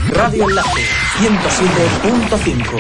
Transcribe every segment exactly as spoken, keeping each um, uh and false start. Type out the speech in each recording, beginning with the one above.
Radio Enlace ciento siete punto cinco.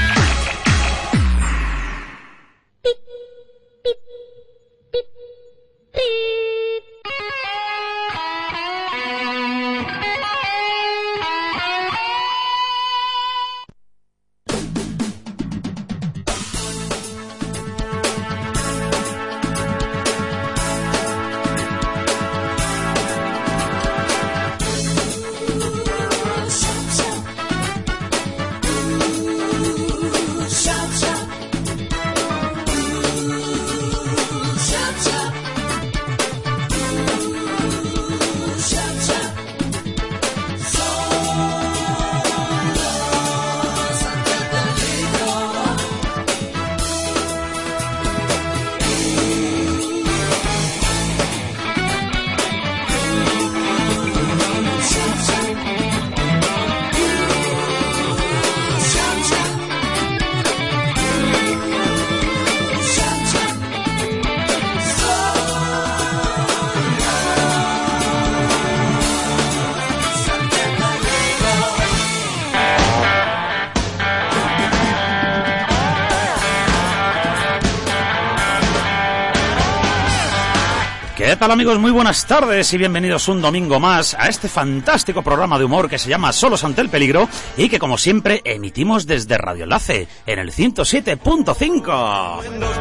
¿Qué tal, amigos? Muy buenas tardes y bienvenidos un domingo más a este fantástico programa de humor que se llama Solos ante el peligro y que, como siempre, emitimos desde Radio Enlace en el ciento siete punto cinco.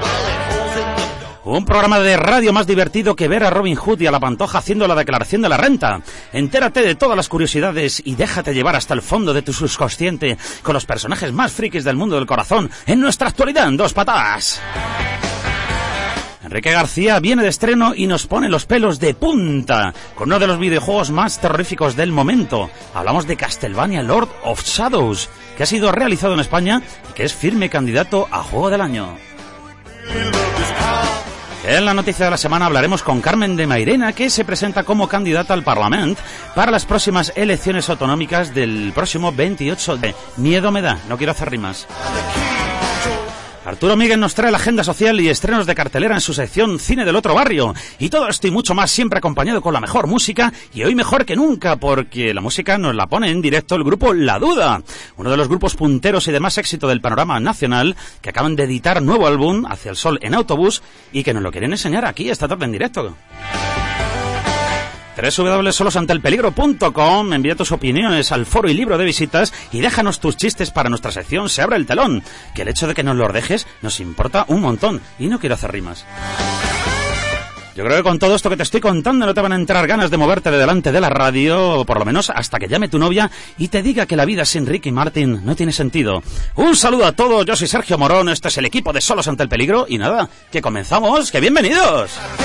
Un programa de radio más divertido que ver a Robin Hood y a la Pantoja haciendo la declaración de la renta. Entérate de todas las curiosidades y déjate llevar hasta el fondo de tu subconsciente con los personajes más frikis del mundo del corazón en nuestra actualidad en dos patadas. Enrique García viene de estreno y nos pone los pelos de punta con uno de los videojuegos más terroríficos del momento. Hablamos de Castlevania Lord of Shadows, que ha sido realizado en España y que es firme candidato a Juego del Año. En la noticia de la semana hablaremos con Carmen de Mairena, que se presenta como candidata al Parlamento para las próximas elecciones autonómicas del próximo veintiocho de... Miedo me da, no quiero hacer rimas. Arturo Miguel nos trae la agenda social y estrenos de cartelera en su sección Cine del Otro Barrio. Y todo esto y mucho más siempre acompañado con la mejor música, y hoy mejor que nunca, porque la música nos la pone en directo el grupo La Duda, uno de los grupos punteros y de más éxito del panorama nacional, que acaban de editar nuevo álbum, Hacia el Sol en Autobús, y que nos lo quieren enseñar aquí esta tarde en directo. doble u doble u doble u punto solos ante el peligro punto com. Envía tus opiniones al foro y libro de visitas y déjanos tus chistes para nuestra sección Se abre el telón, que el hecho de que nos los dejes nos importa un montón y no quiero hacer rimas. Yo creo que con todo esto que te estoy contando no te van a entrar ganas de moverte de delante de la radio, por lo menos hasta que llame tu novia y te diga que la vida sin Ricky Martin no tiene sentido. Un saludo a todos, yo soy Sergio Morón, este es el equipo de Solos ante el peligro y nada, que comenzamos, que bienvenidos.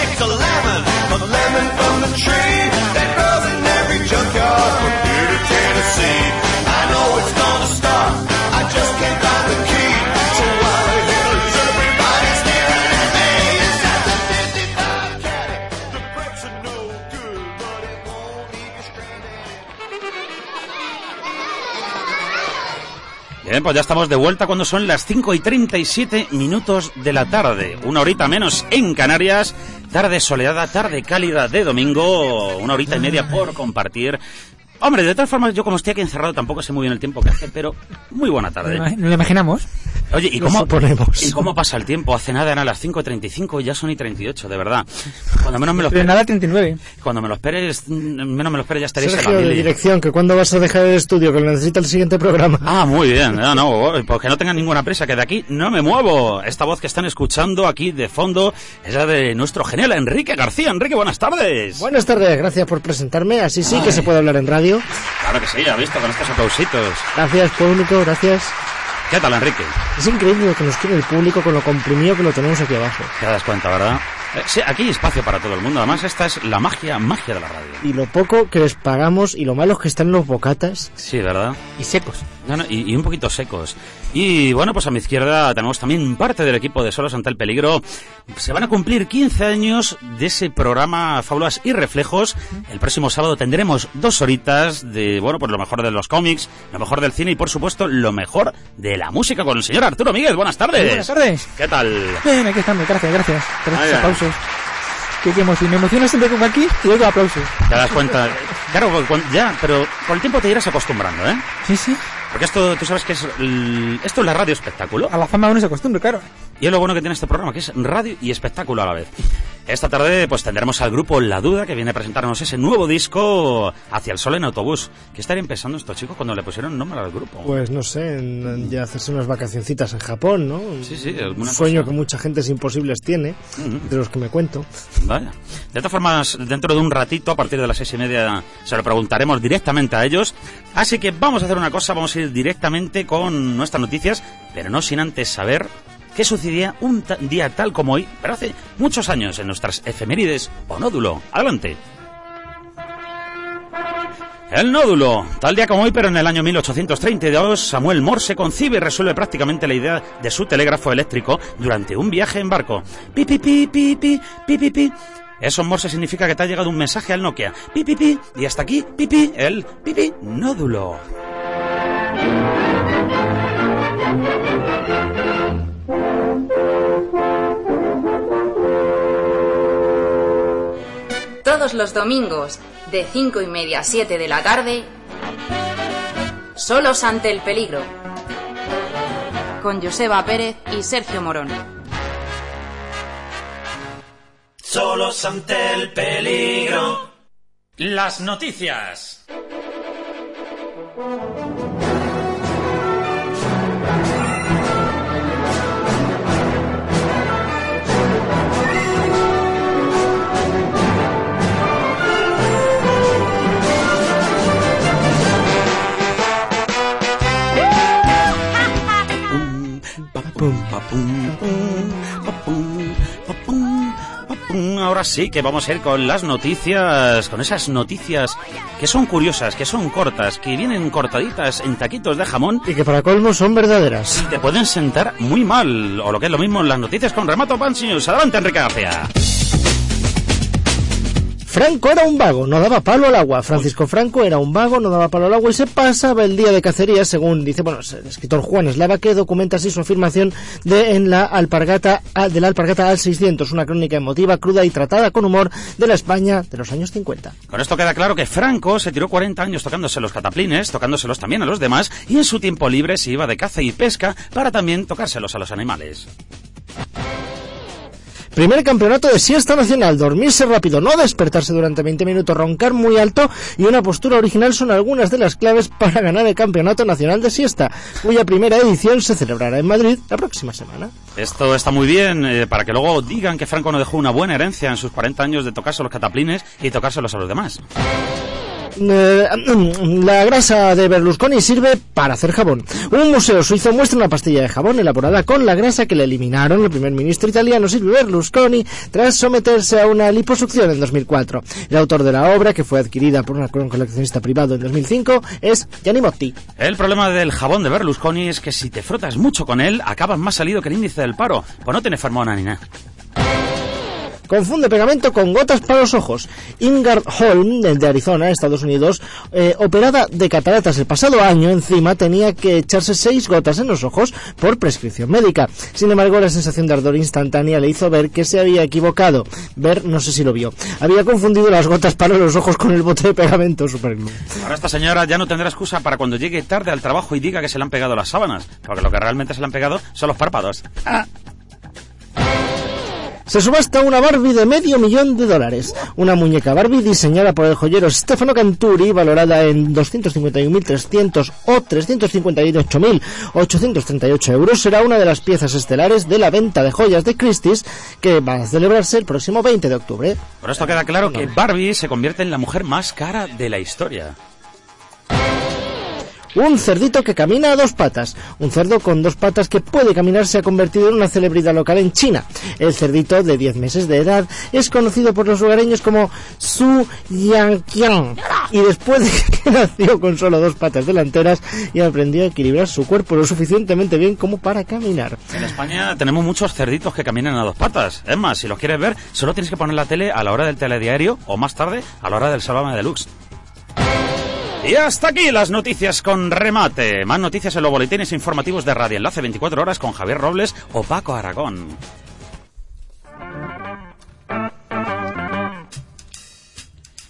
Bien, pues ya estamos de vuelta cuando son las cinco y treinta y siete minutos de la tarde. Una horita menos en Canarias. Tarde soleada, tarde cálida de domingo. Una horita y media por compartir. Hombre, de todas formas, yo como estoy aquí encerrado tampoco sé muy bien el tiempo que hace, pero muy buena tarde. ¿No lo imaginamos? Oye, ¿y cómo, ¿y cómo pasa el tiempo? Hace nada eran las cinco y treinta y cinco y ya son y treinta y ocho, de verdad. Cuando menos me lo esperes... nada, treinta y nueve. Cuando me lo esperes, menos me lo esperes, ya estaréis Sergio, en la mili. de dirección, que cuándo vas a dejar el estudio, que lo necesita el siguiente programa. Ah, muy bien. No, no, porque no tengan ninguna prisa, que de aquí no me muevo. Esta voz que están escuchando aquí de fondo es la de nuestro genial Enrique García. Enrique, buenas tardes. Buenas tardes, gracias por presentarme. Así sí Ay. que se puede hablar en radio. Claro que sí, ya visto, con estos aplausitos. Gracias, público, gracias. ¿Qué tal, Enrique? Es increíble lo que nos quiere el público con lo comprimido que lo tenemos aquí abajo. Te das cuenta, ¿verdad? Eh, sí, aquí hay espacio para todo el mundo. Además, esta es la magia, magia de la radio. Y lo poco que les pagamos y lo malos que están los bocatas. Sí, ¿verdad? Y secos. No, no, y, y un poquito secos. Y bueno, pues a mi izquierda tenemos también parte del equipo de Solos ante el peligro. Se van a cumplir quince años de ese programa Fábulas y Reflejos. El próximo sábado tendremos dos horitas de, bueno, pues lo mejor de los cómics, lo mejor del cine y, por supuesto, lo mejor de la música con el señor Arturo Miguel. Buenas tardes. Buenas tardes. ¿Qué tal? Bien, aquí estamos. Gracias, gracias. Por estos aplausos. ¿Qué, qué emoción? Me emociona siempre que vengo aquí y oigo aplausos. Te das cuenta. Claro, ya, pero con el tiempo te irás acostumbrando, ¿eh? Sí, sí. Porque esto, tú sabes que es... El, esto es la radio espectáculo. A la fama uno se acostumbra, claro. Y es lo bueno que tiene este programa, que es radio y espectáculo a la vez. Esta tarde pues tendremos al grupo La Duda, que viene a presentarnos ese nuevo disco, Hacia el Sol en Autobús. ¿Qué estarían pensando estos chicos cuando le pusieron nombre al grupo? Pues no sé, en, en ya hacerse unas vacacioncitas en Japón, ¿no? Sí, sí, alguna Un sueño cosa. que mucha gente imposibles tiene, uh-huh. de los que me cuento. Vaya. De todas formas, dentro de un ratito, a partir de las seis y media, se lo preguntaremos directamente a ellos. Así que vamos a hacer una cosa, vamos a ir directamente con nuestras noticias, pero no sin antes saber qué sucedía un ta- día tal como hoy, pero hace muchos años, en nuestras efemérides o nódulo. Adelante. El nódulo. Tal día como hoy, pero en el año mil ochocientos treinta y dos, Samuel Morse concibe y resuelve prácticamente la idea de su telégrafo eléctrico durante un viaje en barco. Pi, pi, pi, pi, pi, pi, pi, pi. Eso en Morse significa que te ha llegado un mensaje al Nokia. Pi, pi, pi. Y hasta aquí, pi, pi, el pi, pi, nódulo. Todos los domingos, de cinco y media a siete de la tarde, Solos ante el peligro, con Joseba Pérez y Sergio Morón. Solos ante el peligro. Las noticias. Ahora sí que vamos a ir con las noticias, con esas noticias que son curiosas, que son cortas, que vienen cortaditas en taquitos de jamón y que para colmo son verdaderas. Y te pueden sentar muy mal, o lo que es lo mismo, las noticias con Remato Pansius. Adelante, Enrique García. Franco era un vago, no daba palo al agua. Francisco Franco era un vago, no daba palo al agua y se pasaba el día de cacería, según dice, bueno, el escritor Juan Eslava, que documenta así su afirmación de en la alpargata de la alpargata al seiscientos, una crónica emotiva, cruda y tratada con humor de la España de los años cincuenta. Con esto queda claro que Franco se tiró cuarenta años tocándose los cataplines, tocándoselos también a los demás, y en su tiempo libre se iba de caza y pesca para también tocárselos a los animales. Primer campeonato de siesta nacional, dormirse rápido, no despertarse durante veinte minutos, roncar muy alto y una postura original son algunas de las claves para ganar el campeonato nacional de siesta, cuya primera edición se celebrará en Madrid la próxima semana. Esto está muy bien, eh, para que luego digan que Franco no dejó una buena herencia en sus cuarenta años de tocarse los cataplines y tocárselos a los demás. La grasa de Berlusconi sirve para hacer jabón. Un museo suizo muestra una pastilla de jabón elaborada con la grasa que le eliminaron el primer ministro italiano Silvio Berlusconi tras someterse a una liposucción en dos mil cuatro. El autor de la obra, que fue adquirida por un coleccionista privado en dos mil cinco, es Gianni Motti. El problema del jabón de Berlusconi es que si te frotas mucho con él, acabas más salido que el índice del paro, pues no tiene fermona ni nada. Confunde pegamento con gotas para los ojos. Ingard Holm, de Arizona, Estados Unidos, eh, operada de cataratas el pasado año, encima tenía que echarse seis gotas en los ojos por prescripción médica. Sin embargo, la sensación de ardor instantánea le hizo ver que se había equivocado. Ver, no sé si lo vio. Había confundido las gotas para los ojos con el bote de pegamento superglue. Ahora esta señora ya no tendrá excusa para cuando llegue tarde al trabajo y diga que se le han pegado las sábanas, porque lo que realmente se le han pegado son los párpados. Ah. Se subasta una Barbie de medio millón de dólares. Una muñeca Barbie diseñada por el joyero Stefano Canturi, valorada en doscientos cincuenta y uno mil trescientos o trescientos cincuenta y ocho mil ochocientos treinta y ocho euros, será una de las piezas estelares de la venta de joyas de Christie's, que va a celebrarse el próximo veinte de octubre. Por esto queda claro que Barbie se convierte en la mujer más cara de la historia. Un cerdito que camina a dos patas. Un cerdo con dos patas que puede caminar se ha convertido en una celebridad local en China. El cerdito, de diez meses de edad, es conocido por los lugareños como Su Yanqiang. Y después de que nació con solo dos patas delanteras y aprendió a equilibrar su cuerpo lo suficientemente bien como para caminar. En España tenemos muchos cerditos que caminan a dos patas. Es más, si los quieres ver, solo tienes que poner la tele a la hora del telediario o más tarde a la hora del Sálvame Deluxe. Y hasta aquí las noticias con remate. Más noticias en los boletines informativos de Radio Enlace veinticuatro horas con Javier Robles o Paco Aragón.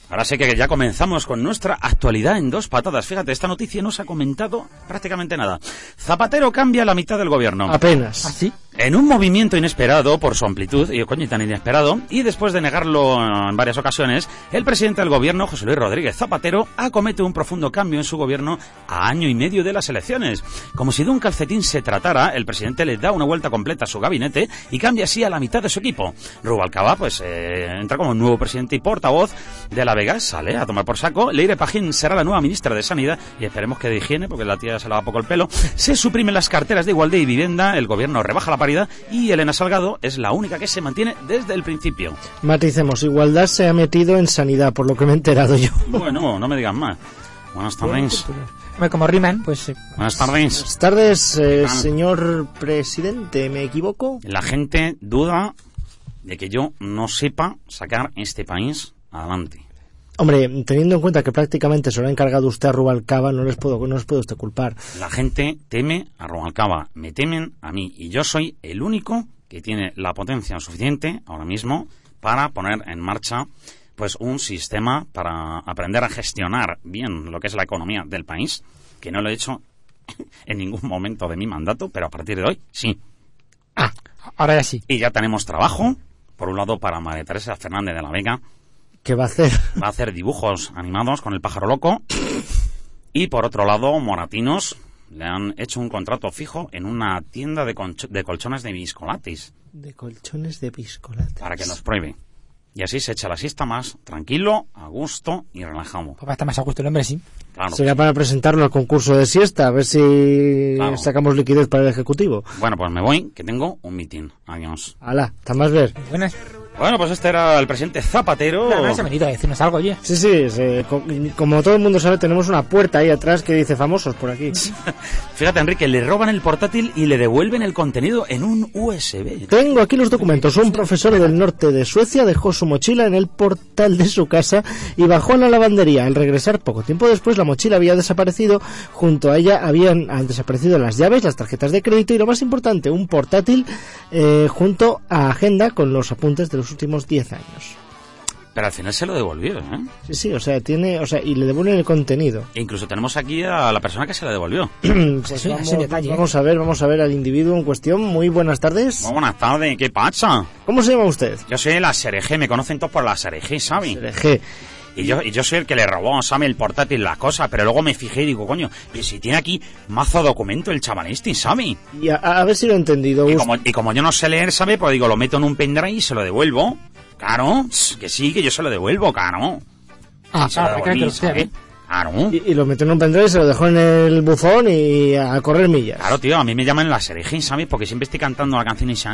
Ahora sé que ya comenzamos con nuestra actualidad en dos patadas. Fíjate, esta noticia no se ha comentado prácticamente nada. Zapatero cambia la mitad del gobierno. Apenas. ¿Así? En un movimiento inesperado por su amplitud, y coño, tan inesperado, y después de negarlo en varias ocasiones, el presidente del gobierno, José Luis Rodríguez Zapatero, acomete un profundo cambio en su gobierno a año y medio de las elecciones. Como si de un calcetín se tratara, el presidente le da una vuelta completa a su gabinete y cambia así a la mitad de su equipo. Rubalcaba, pues, eh, entra como nuevo presidente y portavoz de la Vega, sale a tomar por saco. Leire Pajín será la nueva ministra de Sanidad, y esperemos que de higiene, porque la tía se lava poco el pelo. Se suprimen las carteras de igualdad y vivienda, el gobierno rebaja la paridad, y Elena Salgado es la única que se mantiene desde el principio. Maticemos, igualdad se ha metido en sanidad, por lo que me he enterado yo. Bueno, no me digan más. Buenas tardes. Bueno, como riman, pues... eh, Buenas tardes. Buenas tardes, eh, señor presidente, ¿me equivoco? La gente duda de que yo no sepa sacar este país adelante. Hombre, teniendo en cuenta que prácticamente se lo ha encargado usted a Rubalcaba, no les puedo, no les puedo usted culpar. La gente teme a Rubalcaba, me temen a mí, y yo soy el único que tiene la potencia suficiente ahora mismo para poner en marcha pues un sistema para aprender a gestionar bien lo que es la economía del país, que no lo he hecho en ningún momento de mi mandato, pero a partir de hoy sí. Ah, ahora ya sí. Y ya tenemos trabajo, por un lado para María Teresa Fernández de la Vega, ¿Qué va a hacer? va a hacer dibujos animados con el pájaro loco, y por otro lado Moratinos le han hecho un contrato fijo en una tienda de, conch- de colchones de biscolates De colchones de piscolates. para que los pruebe. Y así se echa la siesta más tranquilo, a gusto y relajado. Papá está más a gusto el hombre, sí. Claro. Sería para presentarlo al concurso de siesta, a ver si Claro. sacamos liquidez para el Ejecutivo. Bueno, pues me voy, que tengo un mitin. Adiós. Ala, ¿está más ver? Buenas. Bueno, pues este era el presidente Zapatero. No, no se ha venido a decirnos algo, oye. Sí, sí, se- co- como todo el mundo sabe, tenemos una puerta ahí atrás que dice famosos por aquí. Fíjate, Enrique, le roban el portátil y le devuelven el contenido en un U S B. Tengo aquí los documentos. Un profesor del norte de Suecia dejó su mochila en el portal de su casa y bajó a la lavandería. Al regresar poco tiempo después, la mochila había desaparecido. Junto a ella habían han desaparecido las llaves, las tarjetas de crédito y, lo más importante, un portátil eh, junto a agenda con los apuntes de los últimos diez años. Pero al final se lo devolvieron, ¿eh? Sí, sí, o sea, tiene, o sea, y le devuelven el contenido. E incluso tenemos aquí a la persona que se la devolvió. Pues Sí, vamos, ese detalle, ¿eh? vamos a ver, vamos a ver al individuo en cuestión. Muy buenas tardes. Muy buenas tardes, ¿qué pasa? ¿Cómo se llama usted? Yo soy la Serege, me conocen todos por la Serege, ¿sabes? G. Y yo, y yo soy el que le robó, ¿sabe? El portátil, las cosas, pero luego me fijé y digo, coño, pero si tiene aquí mazo documento el chaval este, ¿sabe? Y a, a ver si lo he entendido. Y Us- como, y como yo no sé leer, ¿sabe? Pues digo, lo meto en un pendrive y se lo devuelvo. Claro, que sí, que yo se lo devuelvo, claro. Ah, Y se lo claro, devolví, que ¿sabe? Claro. Y, y lo metió en un pendrive, se lo dejó en el buzón y a correr millas. Claro, tío, a mí me llaman la Serege, ¿sabes? Porque siempre estoy cantando la canción y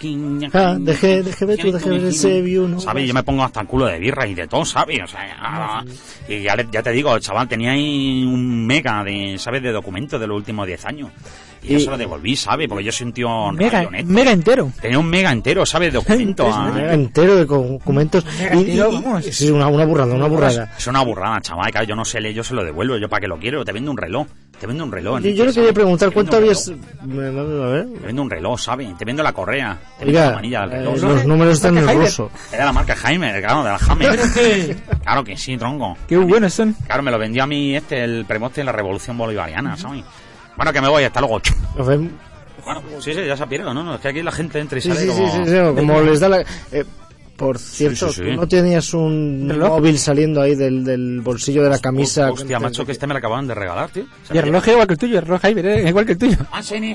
Ah, dejé, dejé ver tú, dejé ver ese view, ¿no? ¿sabes? Yo me pongo hasta el culo de birra y de todo, ¿sabes? O sea, ah, y ya, le- ya te digo, chaval, tenía ahí un mega de, ¿sabes? De documentos de los últimos diez años. Y yo Y- se lo devolví, ¿sabes? Porque yo soy un tío Mega, radionet. mega entero. Tenía un mega entero, ¿sabes? De documentos. Un ah. mega entero de documentos. Mega entero, vamos. Sí, una, una burrada, una burrada. Es una burrada, chaval. Claro, yo no sé leer, yo se lo devuelvo. Yo para qué lo quiero. Te vendo un reloj. Te vendo un reloj. Yo, Enrique, yo le quería ¿sabes? preguntar Te cuánto vendo un habías... reloj. A ver. Te vendo un reloj, ¿sabes? Te vendo la correa. Te vendo la Oiga, manilla del eh, reloj. los números están en Jaime. ruso. Es de la marca Jaime, claro, de la Hammer. Claro que sí, tronco. Qué buenos son. Claro, me lo vendió a mí este, el premoste de la Revolución Bolivariana, ¿sabes? Bueno, que me voy, hasta luego. Nos vemos. Bueno, sí, sí, ya se ha pirado, ¿no? No, es que aquí la gente entra y Sí, sale sí, como... sí, sí, sí, como les da la... eh, por cierto, Sí, sí, sí. ¿tú no tenías un ¿Reloj? móvil saliendo ahí del, del bolsillo de la camisa? Hostia, macho, que este me lo acababan de regalar, tío. Y el reloj es igual que el tuyo, el reloj Jaime, es igual que el tuyo.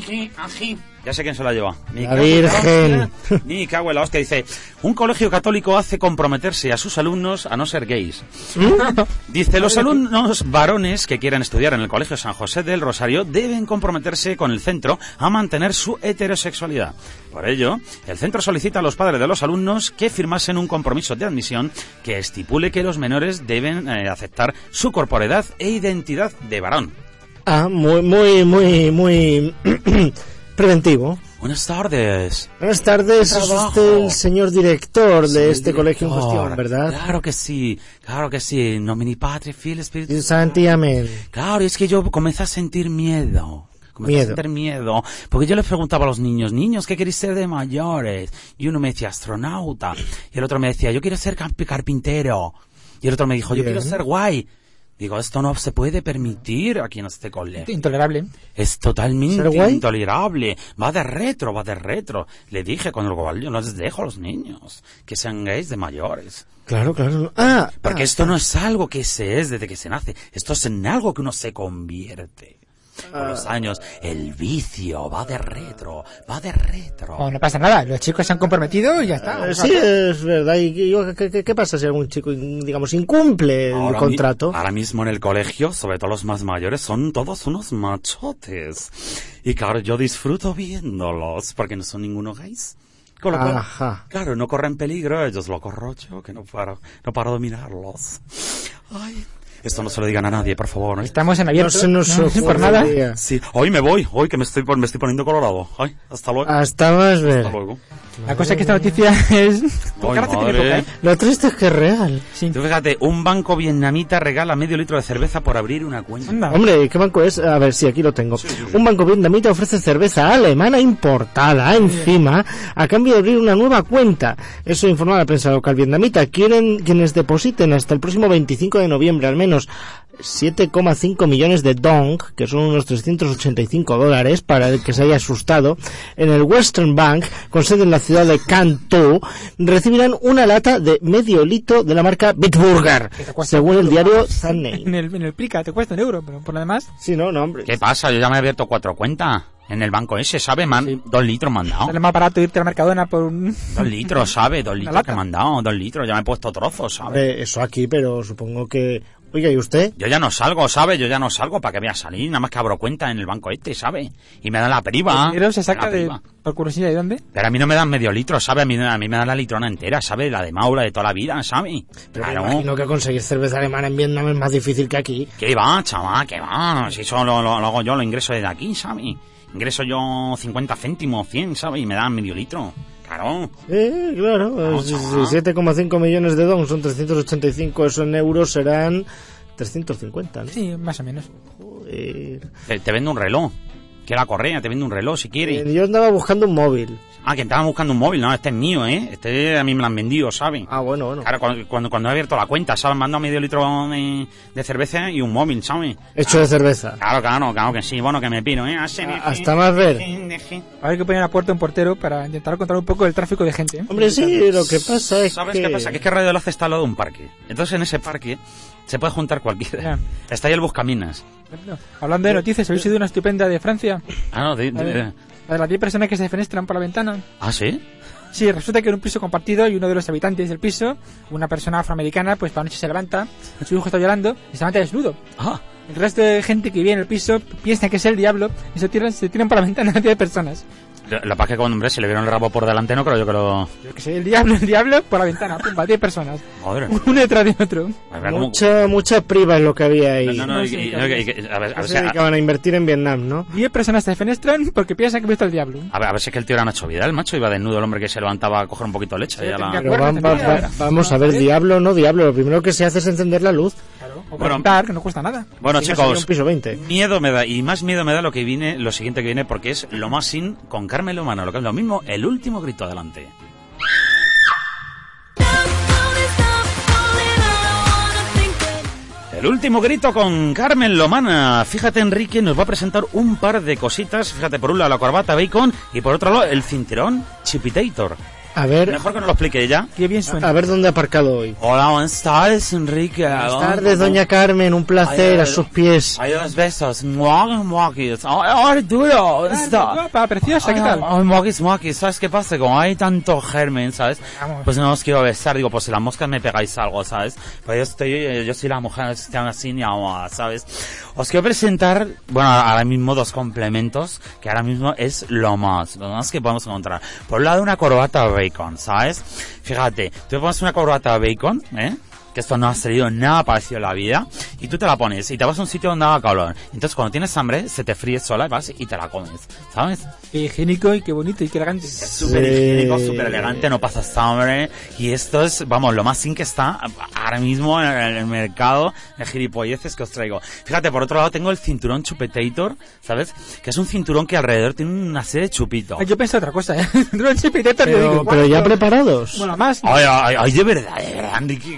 Ya sé quién se la lleva. Me La cago en Virgen. hostia. Ni cago en la hostia. Dice, un colegio católico hace comprometerse a sus alumnos a no ser gays. Dice, los alumnos varones que quieran estudiar en el Colegio San José del Rosario deben comprometerse con el centro a mantener su heterosexualidad. Por ello, el centro solicita a los padres de los alumnos que firmasen un compromiso de admisión que estipule que los menores deben eh, aceptar su corporeidad e identidad de varón. Ah, muy, muy, muy, muy... preventivo. Buenas tardes. Buenas tardes, es Trabajo. usted el señor director de Sí, este colegio en director. cuestión, ¿verdad? Claro que sí, claro que sí. Nomini Patri, Filio, Espíritu Dios Santi, amén. Claro, es que yo comencé a sentir miedo. Comencé Miedo. a sentir miedo. Porque yo les preguntaba a los niños, niños, ¿qué queréis ser de mayores? Y uno me decía astronauta. Y el otro me decía, yo quiero ser camp- carpintero. Y el otro me dijo, yo Bien. quiero ser guay. Digo, esto no se puede permitir aquí en este colegio. Intolerable. Es totalmente ¿Ser guay? intolerable. Va de retro, va de retro. Le dije con el gobal, yo no les dejo a los niños que sean gays de mayores. Claro, claro. Ah, Porque ah, esto no es algo que se es desde que se nace. Esto es en algo que uno se convierte. Con los años, el vicio va de retro, va de retro. Oh, no pasa nada, los chicos se han comprometido y ya está. Eh, sí, es verdad. ¿Y qué, qué- qué- qué pasa si algún chico, digamos, incumple el Ahora contrato? mi- ahora mismo en el colegio, sobre todo los más mayores, son todos unos machotes. Y claro, yo disfruto viéndolos, porque no son ninguno gays. Con lo cual, Ajá. claro, no corren peligro, ellos lo corro yo, que no paro, no paro de mirarlos. Ay, esto no se lo digan a nadie, por favor, ¿eh? Estamos en No abierto. se nos no, por nada. ocurriría. Sí, hoy me voy, hoy que me estoy, pon- me estoy poniendo colorado. Ay, hasta luego. Hasta más ver. Hasta luego. La cosa es que esta noticia es... ¿Por qué Ay, ahora te tiene madre. poca, eh? Lo triste es que es real. Sí. Tú fíjate, un banco vietnamita regala medio litro de cerveza por abrir una cuenta. Anda. Hombre, ¿qué banco es? A ver, sí, aquí lo tengo. Un banco vietnamita ofrece cerveza alemana importada encima a cambio de abrir una nueva cuenta. Eso informa la prensa local vietnamita. Quieren quienes depositen hasta el próximo veinticinco de noviembre al menos siete coma cinco millones de dong, que son unos trescientos ochenta y cinco dólares para el que se haya asustado, en el Western Bank, con sede en la ciudad de Can Tho, recibirán una lata de medio litro de la marca Bitburger, te cuesta según un el euro. diario En Sunday. el, en el Prica te cuesta un euro, pero por lo demás, Sí, no, no, hombre. ¿Qué pasa? Yo ya me he abierto cuatro cuentas en el banco ese, ¿sabe? Man, dos litros me han dado. sale más barato irte a la Mercadona por un... Dos litros, ¿sabe? Dos litros lata. que me han dado, dos litros. Ya me he puesto trozos, ¿sabe? Hombre, eso aquí, pero supongo que... Oiga, ¿y usted? Yo ya no salgo, ¿sabe? Yo ya no salgo para que voy a salir. Nada más que abro cuenta en el banco este, ¿sabe? Y me dan la priva. El dinero se saca Me dan la de... priva. Por curiosidad, ¿de dónde? Pero a mí no me dan medio litro, ¿sabe? A mí, a mí me dan la litrona entera, ¿sabe? La de Maura de toda la vida, ¿sabe? Pero me Claro. imagino que conseguir cerveza alemana en Vietnam es más difícil que aquí. ¿Qué va, chaval? ¿Qué va? Si eso lo, lo- lo hago yo, lo ingreso desde aquí, ¿sabe? Ingreso yo cincuenta céntimos, cien, ¿sabe? Y me dan medio litro. Claro. Eh, claro. No, eh, si- chaval. si siete coma cinco millones de dong son trescientos ochenta y cinco, eso en euros serán trescientos cincuenta, ¿no? Sí, más o menos. Joder. Te, te vendo un reloj. Que la correa, te vendo un reloj si quieres. Eh, yo andaba buscando un móvil. Ah, que estaba buscando un móvil. No, este es mío, ¿eh? Este a mí me lo han vendido, ¿sabes? Ah, bueno, bueno. Claro, cuando, cuando, cuando he abierto la cuenta, ¿sabes? Me han dado medio litro de, de cerveza y un móvil, ¿sabes? Hecho de cerveza. Claro, claro, claro que sí. Bueno, que me piro, ¿eh? Hasta más ver. A ver que poner a puerta un portero para intentar controlar un poco el tráfico de gente. ¿eh? Hombre, sí, lo que pasa es ¿Sabes que... qué pasa? Que es que Radio Enlace está al lado de un parque. Entonces en ese parque se puede juntar cualquiera. Ya. Está ahí el Buscaminas. Hablando de noticias, ¿habéis sido una estupenda de Francia? Ah, no, de, La de- de, la de las diez personas que se fenestran por la ventana. ¿Ah, sí? Sí, resulta que en un piso compartido y uno de los habitantes del piso, una persona afroamericana, pues por la noche se levanta, su hijo está llorando y se levanta desnudo. Ah, El resto de gente que vive en el piso piensa que es el diablo y se tiran, se tiran por la ventana de personas. la, la paz que con hombre, si le vieron el rabo por delante, no creo yo que lo... Yo que sé, el diablo, el diablo por la ventana, pumba, diez personas. Madre. Uno detrás de otro. A ver, ¿cómo- Mucha, mucha priva es lo que había ahí. No, no, no, No y- sé, y- claro. y- y- a ver, a ver, Se si- a- dedicaban a invertir en Vietnam, ¿no? Diez personas se fenestran porque piensan que ha visto el diablo. a ver, a ver si es que el tío era Nacho Vidal, macho, iba desnudo el hombre que se levantaba a coger un poquito de leche. Sí, y a la- tenía Pero va- va- va- vamos a ver, ¿Eh? diablo no diablo. Lo primero que se hace es encender la luz. Claro. O Bueno. contar, que no cuesta nada. Bueno, Si no, sería chicos, un piso veinte. miedo me da, y más miedo me da lo que viene, lo siguiente que viene, porque es lo más sin con Carmen Lomana, lo que es lo mismo, el último grito, adelante. El último grito con Carmen Lomana. Fíjate, Enrique nos va a presentar un par de cositas. Fíjate, por un lado la corbata bacon y por otro lado el cinturón Chipitator. A ver, Mejor que nos lo explique ella. Qué bien suena. a ver dónde ha aparcado hoy. Hola, buenas tardes, Enrique. Buenas tardes, doña Carmen, un placer Ay, a ay, sus pies. Hay dos besos. Muaguis, muaguis. Ay, Arturo, Ah, está. guapa, preciosa, ¿qué Ay, tal? ay, muaguis, muaguis. ¿Sabes qué pasa? Como hay tanto germen, ¿sabes? Vamos. Pues no os quiero besar. Digo, pues si las moscas me pegáis algo, ¿sabes? Pues yo estoy, yo soy la mujer, están así, ni agua, ¿sabes? Os quiero presentar, bueno, ahora mismo dos complementos, que ahora mismo es lo más, lo más que podemos encontrar. Por un lado, una corbata bacon, ¿sabes? Fíjate, tú te pones una corbata bacon, ¿eh? Que esto no ha salido nada parecido en la vida, y tú te la pones y te vas a un sitio donde haga calor. Entonces cuando tienes hambre, se te fríe sola y vas y te la comes, ¿sabes? Qué higiénico y qué bonito y qué elegante. Es súper higiénico, súper elegante, no pasas hambre. Y esto es, vamos, lo más sin que está ahora mismo en el mercado de gilipolleces que os traigo. Fíjate, por otro lado tengo el cinturón Chupetator, ¿sabes? Que es un cinturón que alrededor tiene una serie de chupitos. Ay, yo pensé otra cosa, ¿eh? No el chipitator, yo Pero, digo, pero ya ¿cuánto? preparados. Bueno, más. Ay, ay, ay, de verdad, de verdad, Andy, qué, qué, qué, qué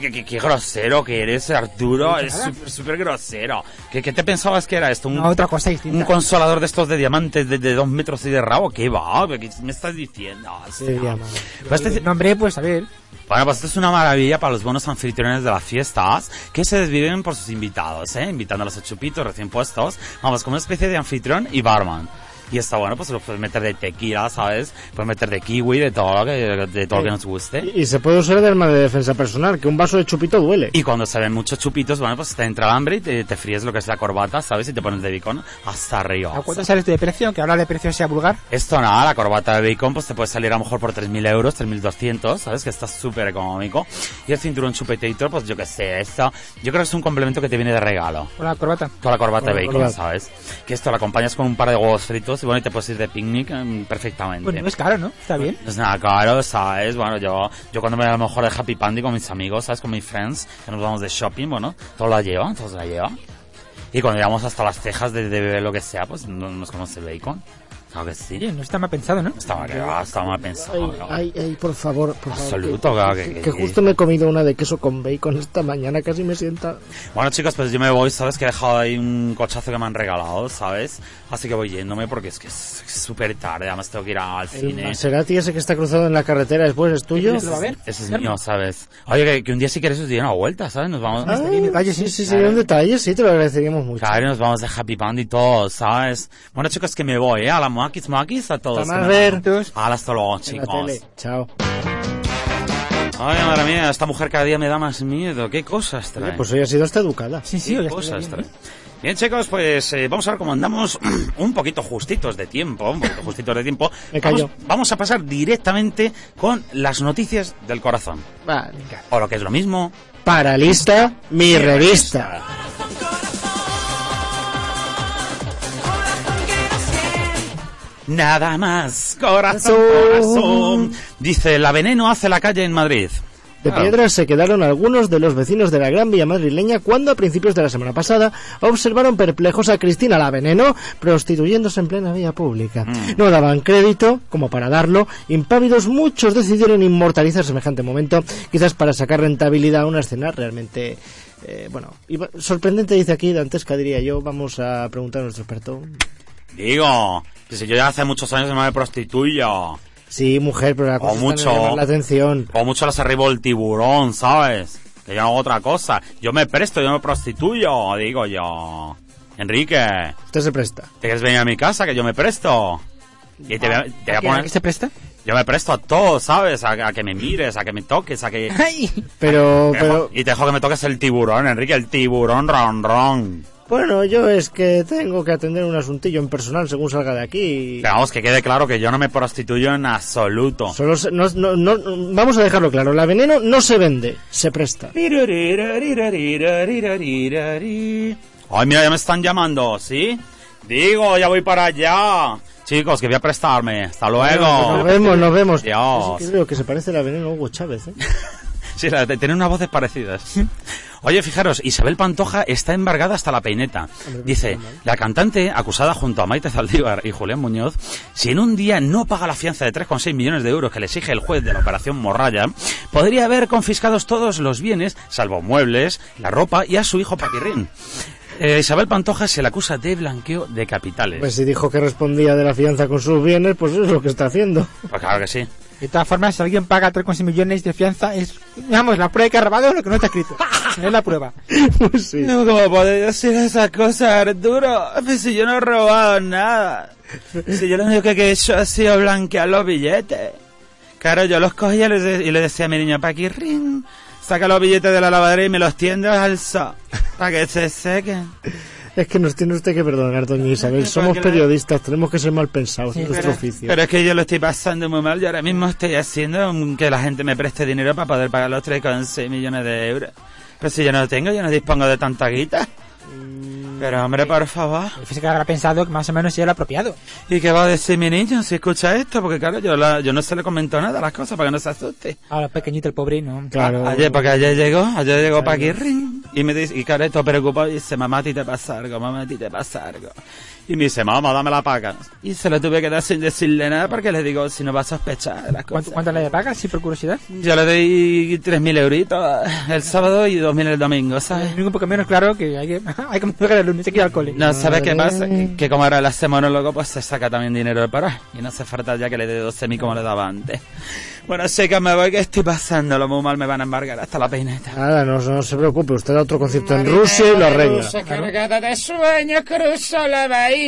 grosero que eres, Arturo. No he Es dicho nada. súper, súper grosero. ¿Qué, ¿Qué te pensabas que era esto? Un, No, otra cosa distinta. un consolador de estos de diamantes de, de dos metros y de rabo. ¿Qué va? ¿Qué me estás diciendo? O sea, Sí, diamante. pues este- No, hombre, pues a ver. Bueno, pues esto es una maravilla para los buenos anfitriones de las fiestas que se desviven por sus invitados, ¿eh? Invitándolos a chupitos recién puestos. Vamos, como una especie de anfitrión y barman. Y está bueno, pues lo puedes meter de tequila, ¿sabes? Puedes meter de kiwi, de todo lo que, de todo lo que nos guste. Y, y se puede usar de arma de defensa personal, que un vaso de chupito duele. Y cuando se ven muchos chupitos, bueno, pues te entra el hambre y te, te fríes lo que es la corbata, ¿sabes? Y te pones de bacon hasta arriba. ¿A cuánto sale esto de precio? Aunque hablar de precio sea vulgar. Esto nada, la corbata de bacon pues te puede salir a lo mejor por tres mil euros, tres mil doscientos, ¿sabes? Que está súper económico. Y el cinturón chupetator, pues yo qué sé, esto, yo creo que es un complemento que te viene de regalo. Con la corbata. Toda la corbata Con de la bacon, corbata. ¿sabes? Que esto lo acompañas con un par de huevos fritos y bueno, y te puedes ir de picnic mm, perfectamente. Pues no es caro, ¿no? Está bien. No es nada caro, ¿sabes? Bueno, yo, yo cuando me voy a lo mejor de Happy Pandy con mis amigos, ¿sabes? Con mis friends, que nos vamos de shopping, bueno, todo la lleva, todo la lleva. Y cuando llegamos hasta las cejas de, de beber lo que sea, pues no nos conoce bacon. Claro que sí. Oye, no está mal pensado, ¿no? Estaba, estaba mal pensado. Ay, ¿no? ay, ay, por favor, por favor. Absoluto, que, claro que, que- que que- justo me he comido una de queso con bacon esta mañana, casi me sienta... Bueno, chicos, pues yo me voy, ¿sabes? Que he dejado ahí un cochazo que me han regalado, ¿sabes? Así que voy yéndome porque es que es es súper tarde, además tengo que ir al El cine. Maserati ese que está cruzado en la carretera después es tuyo. ¿Lo va a ver? Ese es mío, ¿sabes? Oye, que, que un día si quieres os doy una vuelta, ¿sabes? Nos vamos... Ah, Este bien detalle, sí, sí. sí, sería un detalle, sí, te lo agradeceríamos mucho. Claro, nos vamos de Happy Band y todo, ¿sabes? Bueno, chicos, que me voy, ¿eh? A la Moakis Moakis, a todos. Hasta que más me- ver. Hala, hasta luego, En la chicos. tele. Chao. Ay, madre mía, esta mujer cada día me da más miedo. ¿Qué cosas trae? Oye, pues hoy ha sido hasta educada. Sí, sí, ¿Qué oye, está cosas bien, trae? ¿eh? Bien, chicos, pues eh, vamos a ver cómo andamos un poquito justitos de tiempo, un poquito justitos de tiempo. Me callo. Vamos, vamos a pasar directamente con las noticias del corazón. Vale. O lo que es lo mismo, Paralista, mi revista. nada más, corazón, Corazón. corazón. Dice, la Veneno hace la calle en Madrid. De Claro. piedras se quedaron algunos de los vecinos de la Gran Vía madrileña cuando a principios de la semana pasada observaron perplejos a Cristina la Veneno prostituyéndose en plena vía pública. Mm. No daban crédito, como para darlo, impávidos muchos decidieron inmortalizar semejante momento, quizás para sacar rentabilidad a una escena realmente... Eh, bueno, iba- sorprendente, dice aquí, dantesca diría yo. Vamos a preguntar a nuestro experto. Digo, que si yo ya hace muchos años que no me prostituyo. Sí, mujer, pero la O cosa está en mucho. llamar la atención. O mucho les arribó el tiburón, ¿sabes? Que yo no hago otra cosa. Yo me presto, yo me prostituyo, digo yo. Enrique, Usted se presta. ¿te quieres venir a mi casa? Que yo me presto. Y te, voy a- te voy a ¿A qué- a poner... qué se presta? Yo me presto a todo, ¿sabes? A, a que me mires, a que me toques, a que... ¡Ay! Pero, Te dejo- pero, Y te dejo que me toques el tiburón, Enrique, el tiburón ron ron. bueno, yo es que tengo que atender un asuntillo en personal según salga de aquí. Pero vamos, que quede claro que yo no me prostituyo en absoluto. Solo se- no, no, no, vamos a dejarlo claro, la Veneno no se vende, se presta. Ay, mira, ya me están llamando, ¿sí? Digo, ya voy para allá. Chicos, que voy a prestarme. Hasta luego. Nos vemos, nos vemos. Dios. Es que creo que se parece a la Veneno a Hugo Chávez, ¿eh? Sí, la- tienen unas voces parecidas. Oye, fijaros, Isabel Pantoja está embargada hasta la peineta. Dice, la cantante, acusada junto a Maite Zaldívar y Julián Muñoz, si en un día no paga la fianza de tres coma seis millones de euros que le exige el juez de la operación Morralla, podría haber confiscados todos los bienes, salvo muebles, la ropa y a su hijo Paquirrín. Eh, Isabel Pantoja se le acusa de blanqueo de capitales. Pues si dijo que respondía de la fianza con sus bienes, pues eso es lo que está haciendo. Pues claro que sí. De todas formas, si alguien paga tres coma seis millones de fianza, es, digamos, la prueba de que ha robado lo que no está escrito. Es la prueba. Pues sí. No, ¿cómo podéis decir esas cosas, Arturo? Pues si yo no he robado nada. Si yo lo único que he hecho ha sido blanquear los billetes. Claro, yo los cogía y le, de- y le decía a mi niña, Paquirrín, saca los billetes de la lavadora y me los tiendes al sol, para que se sequen. Es que nos tiene usted que perdonar, doña Isabel. Somos Porque la- periodistas, tenemos que ser mal pensados Sí, en nuestro pero- oficio. Pero es que yo lo estoy pasando muy mal. Yo ahora mismo estoy haciendo que la gente me preste dinero para poder pagar los tres coma seis millones de euros. Pero si yo no tengo, yo no dispongo de tanta guita. Pero hombre, por favor. El físico habrá pensado que más o menos sería lo apropiado. ¿Y qué va a decir mi niño si escucha esto? Porque claro, yo, la, yo no se le comento nada a las cosas para que no se asuste. Ahora pequeñito el pobre, ¿no? Claro. Ayer, porque ayer llegó, ayer llegó Paquirrín. Y me dice, y Careto preocupado, y dice, mamá, a ti te pasa algo, mamá, a ti te pasa algo. Y me dice, mamá, dame la paga. Y se lo tuve que dar sin decirle nada, porque le digo, si no va a sospechar de las ¿Cuánto, cosas. ¿Cuánto le pagas, sí, por curiosidad? Yo le doy tres mil euritos el sábado y dos mil el domingo, ¿sabes? Un poco menos, claro, que hay que, hay que pagar el lunes, hay que ir al cole. No, ¿sabes qué pasa? Que, que como ahora le hace monólogo, pues se saca también dinero de parar. Y no hace falta ya que le dé doce mil como le daba antes. Bueno, sé que me voy, que estoy pasándolo muy mal, me van a embargar hasta la peineta. Nada, no, no se preocupe, usted da otro concierto en Rusia y lo arregla. Cargada de sueños, cruzo la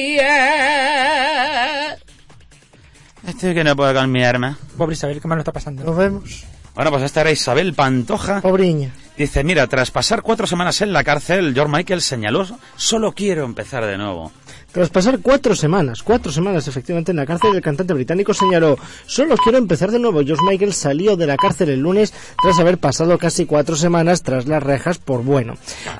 bahía. Estoy que no puedo con mi arma. Pobre Isabel, ¿qué mal lo está pasando? Nos vemos. Bueno, pues esta era Isabel Pantoja. Pobriña. Dice, mira, tras pasar cuatro semanas en la cárcel, George Michael señaló, solo quiero empezar de nuevo. Tras pasar cuatro semanas, cuatro semanas efectivamente en la cárcel, el cantante británico señaló, solo quiero empezar de nuevo. George Michael salió de la cárcel el lunes tras haber pasado casi cuatro semanas tras las rejas por bueno.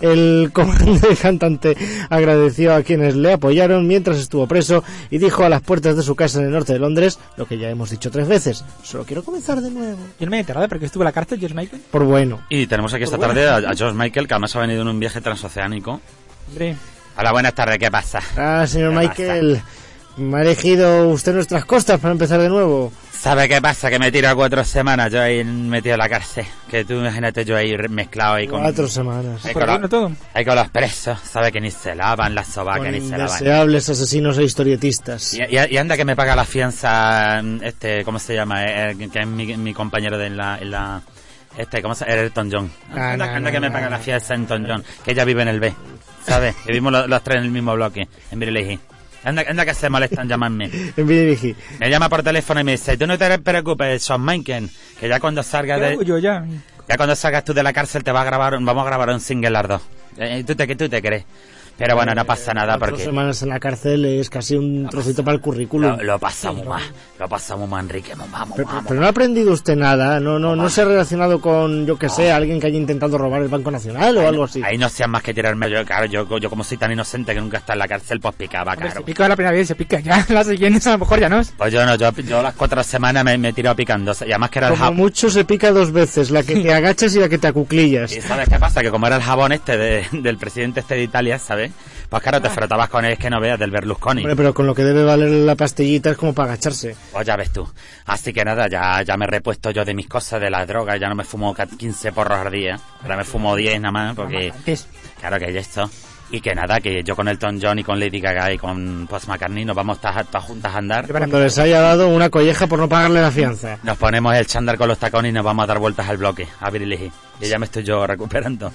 El comandante del cantante agradeció a quienes le apoyaron mientras estuvo preso y dijo a las puertas de su casa en el norte de Londres, lo que ya hemos dicho tres veces, solo quiero comenzar de nuevo. Yo no me he enterado porque estuvo en la cárcel, George Michael. Por bueno. Y tenemos aquí esta Por tarde bueno. a, a George Michael, que además ha venido en un viaje transoceánico. Hombre, Hola, buenas tardes, ¿qué pasa? Ah, señor ¿Qué Michael, me ha elegido usted nuestras costas para empezar de nuevo. ¿Sabe qué pasa? Que me tiro a cuatro semanas yo ahí metido en la cárcel. Que tú imagínate yo ahí mezclado ahí con... Cuatro semanas. Ahí por con, bueno los, todo. ahí con los presos, ¿sabe? Que ni se lavan las sobacas, Con ni se lavan. indeseables asesinos e historietistas. Y, y, y anda que me paga la fianza, este, ¿cómo se llama? Eh, eh, que es mi, mi compañero de en la... En la este, ¿cómo se llama? Elton John. Ah, Anda, no, anda no, que me no, paga no. la fianza Elton John, que ella vive en el B, ¿sabes? Que vivimos los, los tres en el mismo bloque, en Virilegi. Anda, anda que se molestan llamarme. En Virilegi. Me llama por teléfono y me dice, tú no te preocupes, Son Michael, que ya cuando salgas ¿Qué de... hago yo ya? Ya cuando salgas tú de la cárcel te va a grabar, vamos a grabar un single las dos. Eh, ¿Tú te, tú te crees? Pero bueno, no pasa nada Cuatro porque... semanas en la cárcel es casi un trocito para el currículum. Lo, lo pasamos más, lo pasamos más, Enrique, vamos, Pero, vamos. pero no ha aprendido usted nada, no no no se ha relacionado con, yo que sé, alguien que haya intentado robar el Banco Nacional o algo así. Ahí no sean más que tirarme. Yo, claro, yo, yo como soy tan inocente que nunca está en la cárcel, pues picaba, Hombre, claro. se pica la primera vez, se pica ya. La siguiente a lo mejor ya no. Pues yo no, yo, yo las cuatro semanas me, me he tirado picando. Y además que era el Como jabón. mucho se pica dos veces, la que te agachas y la que te acuclillas. ¿Y sabes qué pasa? Que como era el jabón este de, del presidente este de Italia, ¿sabes? Pues claro, te frotabas con él, es que no veas, del Berlusconi. Hombre, pero con lo que debe valer la pastillita es como para agacharse. Pues ya ves tú. Así que nada, ya, ya me he repuesto yo de mis cosas, de las drogas. Ya no me fumo quince porros al día. Ahora me fumo diez nada más, porque... Antes. Claro que hay esto. Y que nada, que yo con Elton John y con Lady Gaga y con Paul McCartney nos vamos todas, todas juntas a andar. Cuando les haya dado una colleja por no pagarle la fianza. Nos ponemos el chándal con los tacones y nos vamos a dar vueltas al bloque, a Virilegi. Y ya me estoy yo recuperando.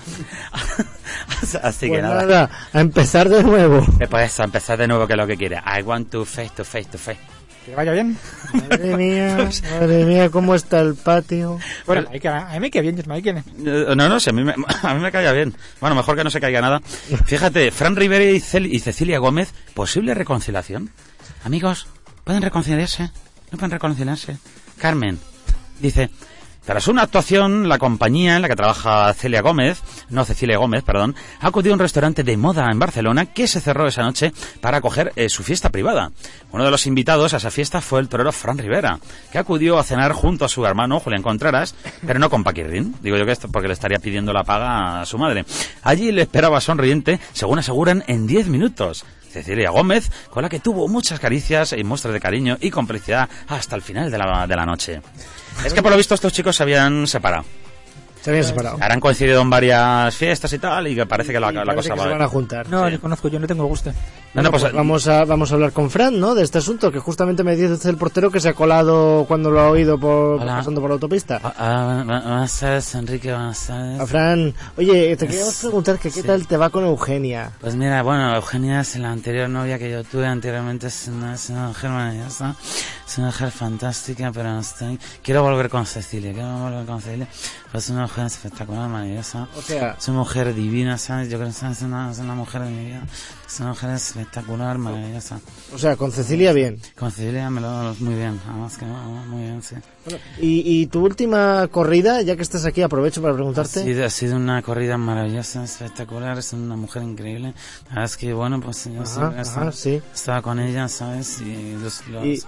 Así Pues que nada. nada, a empezar de nuevo. Después eso, empezar de nuevo que es lo que quiere. I want to face to face to face. Que vaya bien. Madre mía, madre mía, cómo está el patio. Bueno, hay que, a mí me queda bien, George Michael. Eh, No, no sé, a mí, me, a mí me caía bien. Bueno, mejor que no se caiga nada. Fíjate, Fran Rivera y, Cel- y Cecilia Gómez, ¿posible reconciliación? Amigos, ¿pueden reconciliarse? ¿No pueden reconciliarse? Carmen dice, tras una actuación, la compañía en la que trabaja Celia Gómez, no Cecilia Gómez, perdón, ha acudido a un restaurante de moda en Barcelona que se cerró esa noche para acoger eh, su fiesta privada. Uno de los invitados a esa fiesta fue el torero Fran Rivera, que acudió a cenar junto a su hermano Julián Contreras, pero no con Paquirrín. Digo yo que esto porque le estaría pidiendo la paga a su madre. Allí le esperaba sonriente, según aseguran, en diez minutos. Cecilia Gómez, con la que tuvo muchas caricias y muestras de cariño y complicidad hasta el final de la, de la noche. Es que por lo visto estos chicos se habían separado. Se habían separado. Ahora han coincidido en varias fiestas y tal, y que parece que la, Y la parece cosa que va se bien. van a juntar. No, Sí. les conozco, yo no tengo gusto. Bueno, Bueno, pues vamos a vamos a hablar con Fran, ¿no? De este asunto, que justamente me dice el portero que se ha colado cuando lo ha oído por, Hola. pasando por la autopista. Ah, ah, buenas tardes, Enrique, buenas tardes. A Fran, oye, te queríamos preguntar que qué Sí. tal te va con Eugenia. Pues mira, bueno, Eugenia es la anterior novia que yo tuve anteriormente, es una, es una mujer maravillosa, es una mujer fantástica, pero estoy... quiero volver con Cecilia, quiero volver con Cecilia, pues es una mujer espectacular, maravillosa, O sea, es una mujer divina, ¿sabes? Yo creo que es una, es una mujer de mi vida, es una mujer espectacular, maravillosa. o sea, con Cecilia bien. Con Cecilia me lo muy bien, además que no, muy bien, sí. Y, y tu última corrida, ya que estás aquí, aprovecho para Ha preguntarte. sido, ha sido una corrida maravillosa, espectacular, es una mujer increíble. La verdad es que, bueno, pues yo Ajá, siempre ajá, estaba, sí. estaba con ella, ¿sabes? Y los, los, Y, y,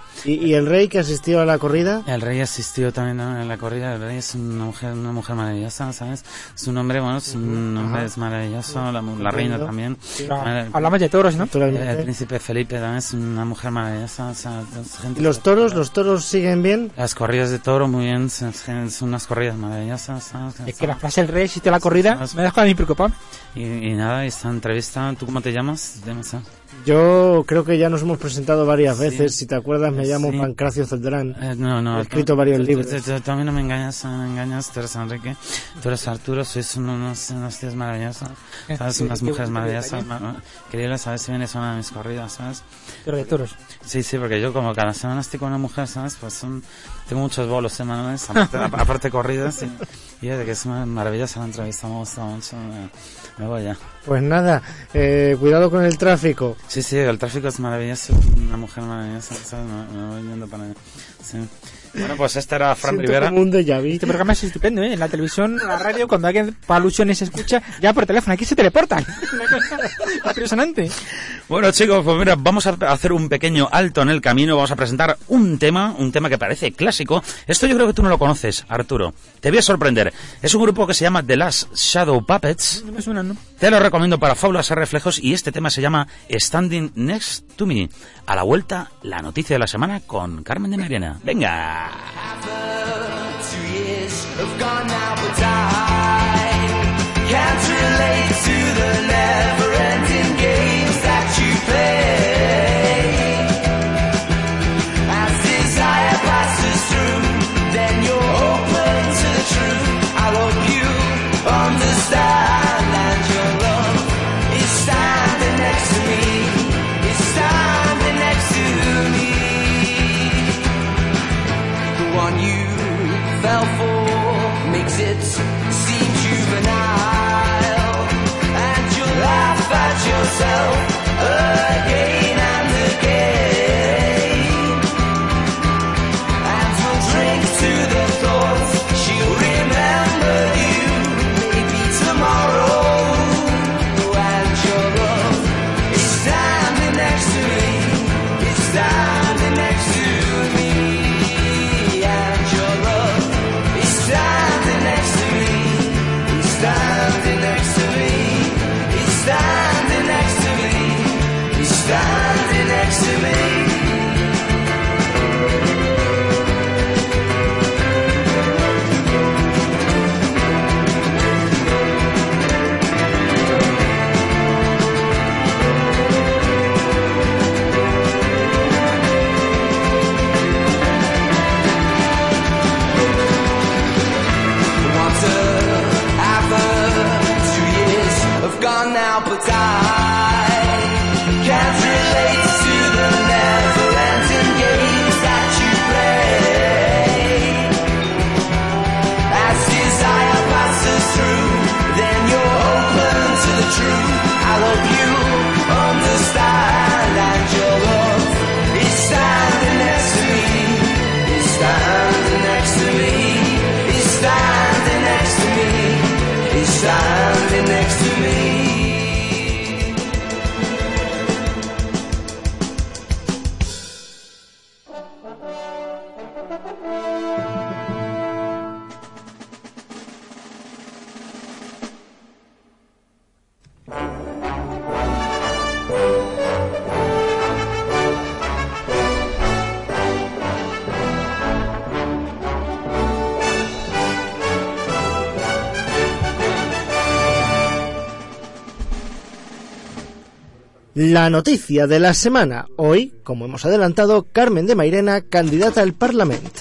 ¿Y el rey que asistió a la corrida? El rey asistió también a la corrida. El rey es una mujer, una mujer maravillosa, ¿sabes? Su nombre, bueno, su nombre es maravilloso. La, la reina también. Sí, el, hablamos de toros, ¿no? El, el príncipe Felipe también es una mujer maravillosa. O sea, gente ¿Y los toros? ¿Los toros siguen bien? Las corridas de toro, muy bien. Son, son unas corridas maravillosas, ¿sabes? Es que la frase el rey asistió a la corrida me deja a mí preocupado. Y, y nada, esta entrevista, ¿tú cómo te llamas? Yo creo que ya nos hemos presentado varias Sí. veces. Si te acuerdas, me llamo Sí. Pancracio Celdrán. Eh, no, no. He escrito tú, varios tú, libros. Tú, tú, tú a mí no me engañas, no me engañas. Tú eres Enrique, tú eres Arturo, sois unos, unos tíos maravillosos, ¿sabes? Sí, Unas qué mujeres bonito maravillosas. Ma- ma- Quería saber si vienes a una de mis corridas, ¿sabes? Toro de toros. Sí, sí, porque yo como cada semana estoy con una mujer, ¿sabes? Pues son, tengo muchos bolos semanales, aparte, aparte corridas, y, y de que es una maravillosa la entrevista, me gusta mucho, me, me voy ya. Pues nada, eh, cuidado con el tráfico. Sí, sí, el tráfico es maravilloso, una mujer maravillosa, ¿sabes? Me, me voy yendo para allá. Sí. Bueno, pues este era Fran Siento Rivera. como un déjà vu. Este programa es estupendo, ¿eh? En la televisión, en la radio, cuando alguien para alusiones se escucha, ya por teléfono, aquí se teleportan. Una cosa impresionante. Bueno, chicos, pues mira, vamos a hacer un pequeño alto en el camino, vamos a presentar un tema, un tema que parece clásico. Esto yo creo que tú no lo conoces, Arturo. Te voy a sorprender. Es un grupo que se llama The Last Shadow Puppets. No me suena, ¿no? Te lo recomiendo para fábulas y reflejos y este tema se llama Standing Next to Me. A la vuelta, la noticia de la semana con Carmen de Mairena. ¡Venga! Two years have gone now, but I can't relate to the never-ending games that you play. As desire passes through, then you're open to the truth. I hope you understand, and your love is standing next to me. It's standing next to me. The one you fell for makes it seem juvenile, and you laugh at yourself again and again, and we'll drink to the thought she'll remember you maybe tomorrow, and your love is standing next to me, it's standing next to me. Standing next to me, he's standing next to me, he's standing next to me, he's standing next to me. Gone now, but I can't relate to the never-ending games that you play. As desire passes through, then you're open to the truth. I hope you understand, and your love is standing next to me. Is standing next to me. Is standing next to me. Is standing next to me. La noticia de la semana. Hoy, como hemos adelantado, Carmen de Mairena, candidata al Parlamento.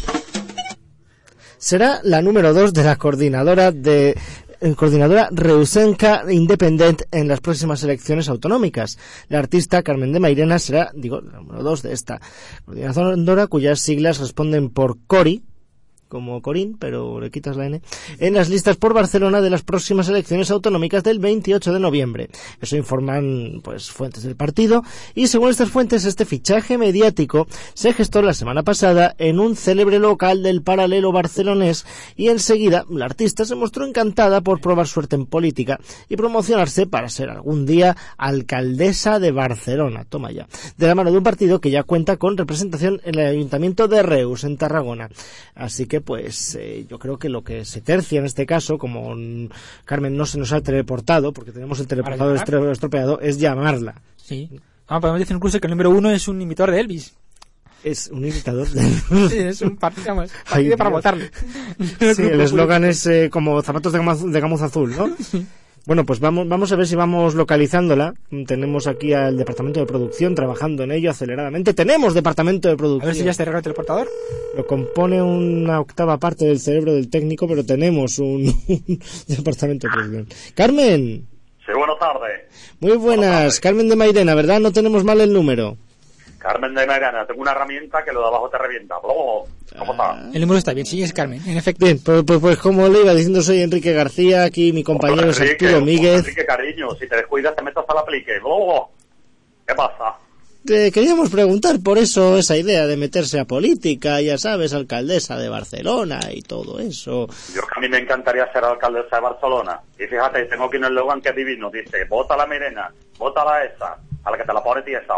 Será la número dos de la coordinadora de eh, coordinadora Reusenca Independent en las próximas elecciones autonómicas. La artista Carmen de Mairena será, digo, la número dos de esta coordinadora, cuyas siglas responden por CORI, como Corín, pero le quitas la N, en las listas por Barcelona de las próximas elecciones autonómicas del veintiocho de noviembre. Eso informan pues fuentes del partido, y según estas fuentes, este fichaje mediático se gestó la semana pasada en un célebre local del paralelo barcelonés, y enseguida la artista se mostró encantada por probar suerte en política y promocionarse para ser algún día alcaldesa de Barcelona, toma ya, de la mano de un partido que ya cuenta con representación en el Ayuntamiento de Reus, en Tarragona. Así que pues eh, yo creo que lo que se tercia en este caso, como mm, Carmen no se nos ha teleportado, porque tenemos el teleportador estre- estropeado, es llamarla. Sí. Ah, podemos decir incluso que el número uno es un imitador de Elvis. Es un imitador de... Sí, es un partido, vamos, partido Ay, para Dios. votarle. Sí, el eslogan es eh, como zapatos de gamuza, de gamuza azul, ¿no? Bueno, pues vamos, vamos a ver si vamos localizándola. Tenemos aquí al departamento de producción trabajando en ello aceleradamente. ¡Tenemos departamento de A producción! ver si ya está arreglado el teleportador. Lo compone una octava parte del cerebro del técnico, pero tenemos un, un departamento de producción. ¡Carmen! Sí, buenas tardes. Muy buenas. Buenas tardes. Carmen de Mairena, ¿verdad? No tenemos mal el número. Carmen de Mairena, tengo una herramienta que lo de abajo te revienta. ¿Cómo está? El número está bien, sí, es Carmen, en efecto. Bien, pues, pues, pues como le iba diciendo, soy Enrique García, aquí mi compañero es Enrique, Arturo Míguez. Enrique, cariño, si te descuidas te metes al aplique. ¿Cómo? ¿Qué pasa? Te queríamos preguntar por eso, esa idea de meterse a política, ya sabes, alcaldesa de Barcelona y todo eso. Yo que a mí me encantaría ser alcaldesa de Barcelona. Y fíjate, tengo aquí un eslogan que es divino. Dice, vota la Mairena, vota la esa, a la que te la pone tiesa.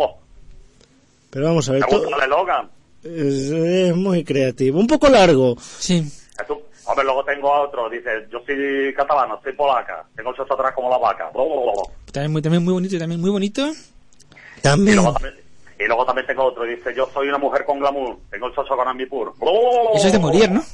Pero vamos a ver, ¿Te todo gusta el eslogan? es, es muy creativo, un poco largo. Sí. Eso- Hombre, luego tengo a otro, dice, yo soy catalano, soy polaca, tengo el sexo atrás como la vaca. También muy, también muy bonito, también muy bonito. Y También. luego también, y luego también tengo otro, dice, yo soy una mujer con glamour, tengo el soso con Ambipur. Eso es de morir, ¿no?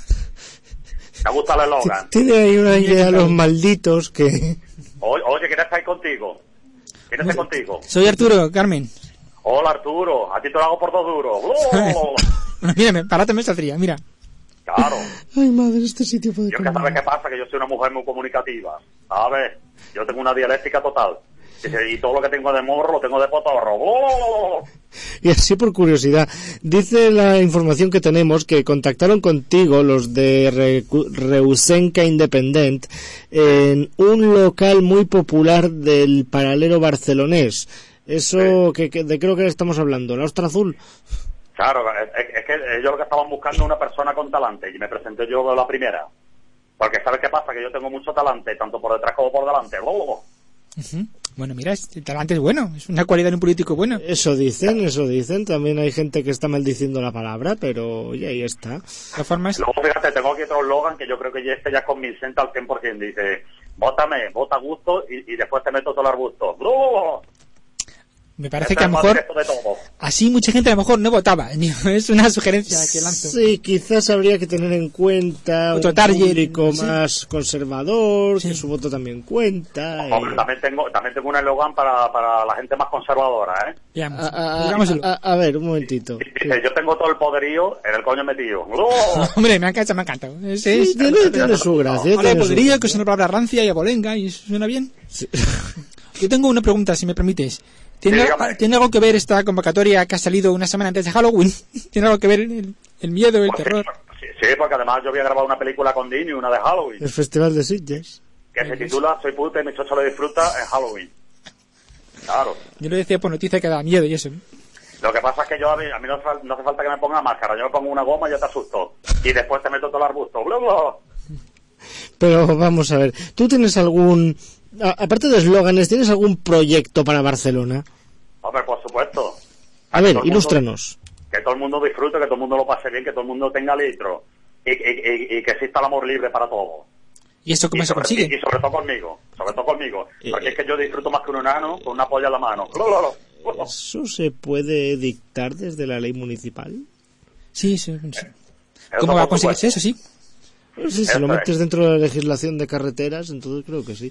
¿Te gusta el eslogan? Tiene ahí una idea los malditos que... Oye, oye, ¿quién está ahí contigo? ¿Quién está ahí contigo? Soy Arturo, Carmen. Hola, Arturo, a ti te lo hago por dos duros. Bueno, mírame, párate, me saldría, mira. Claro. Ay, madre, este sitio puede Yo que sabes qué pasa, que yo soy una mujer muy comunicativa, ¿sabes? Yo tengo una dialéctica total. Dice, y todo lo que tengo de morro lo tengo de potorro. Y así por curiosidad, dice la información que tenemos que contactaron contigo los de Recu- Reusenca Independent en un local muy popular del paralelo barcelonés. Eso, que, que de creo que estamos hablando, la Ostra Azul. Claro, es, es que ellos lo que estaban buscando es una persona con talante y me presenté yo la primera. Porque ¿sabes qué pasa? Que yo tengo mucho talante, tanto por detrás como por delante. Ujú. Bueno, mira, el talante es bueno, es una cualidad en un político bueno. Eso dicen, eso dicen. También hay gente que está maldiciendo la palabra, pero oye, ahí está. De todas formas, Luego, fíjate, tengo aquí otro eslogan que yo creo que ya este ya es convincente al cien por ciento. Dice, vótame, vota a gusto y, y después te meto todo el arbusto. me parece Este que a es lo el más mejor directo de todo. así mucha gente a lo mejor no votaba. Es una sugerencia que lanzo. Sí, quizás habría que tener en cuenta Otro un target, público sí. más conservador, Sí. que su voto también cuenta. y- Hombre, también tengo, también tengo un eslogan para, para la gente más conservadora, ¿eh? Veamos, A, a- digámoslo. a- a ver, un momentito. Dice, yo tengo todo el poderío en el coño metido. Hombre, me ha encantado, me ha encantado. Es, Sí, es, tiene, tiene su gracia. Ahora tiene su podría, gracia. que es una palabra rancia y abolenga y suena bien. Sí. Yo tengo una pregunta, si me permites. ¿Tiene, Sí, dígame. ¿Tiene algo que ver esta convocatoria que ha salido una semana antes de Halloween? ¿Tiene algo que ver el, el miedo, el terror? Sí, sí, porque además yo había grabado una película con Dini, una de Halloween, El Festival de Sitges. que se titula Soy puta y mi chocho lo disfruta en Halloween. Claro. Yo lo decía por noticia que da miedo y eso. Lo que pasa es que yo a mí, a mí no, hace fal- no hace falta que me ponga máscara, yo me pongo una goma y ya te asusto. Y después te meto todo el arbusto. Bla, bla. Pero vamos a ver, ¿tú tienes algún... a- aparte de eslóganes, ¿tienes algún proyecto para Barcelona? Hombre, por supuesto. A ver, Todo el mundo- ilústranos. Que todo el mundo disfrute, que todo el mundo lo pase bien, que todo el mundo tenga litro. Y, y, y, y que exista el amor libre para todos. ¿Y eso cómo Y se sobre, consigue? y, y sobre todo conmigo, sobre todo conmigo. Eh, Porque es que yo disfruto más que un enano con una polla en la mano. Bla, bla, bla. ¿Eso se puede dictar desde la ley municipal? Sí, sí, sí. Eso ¿Cómo va a por conseguirse supuesto. eso? Sí. Pues sí, si Eso lo es. metes dentro de la legislación de carreteras, entonces creo que sí.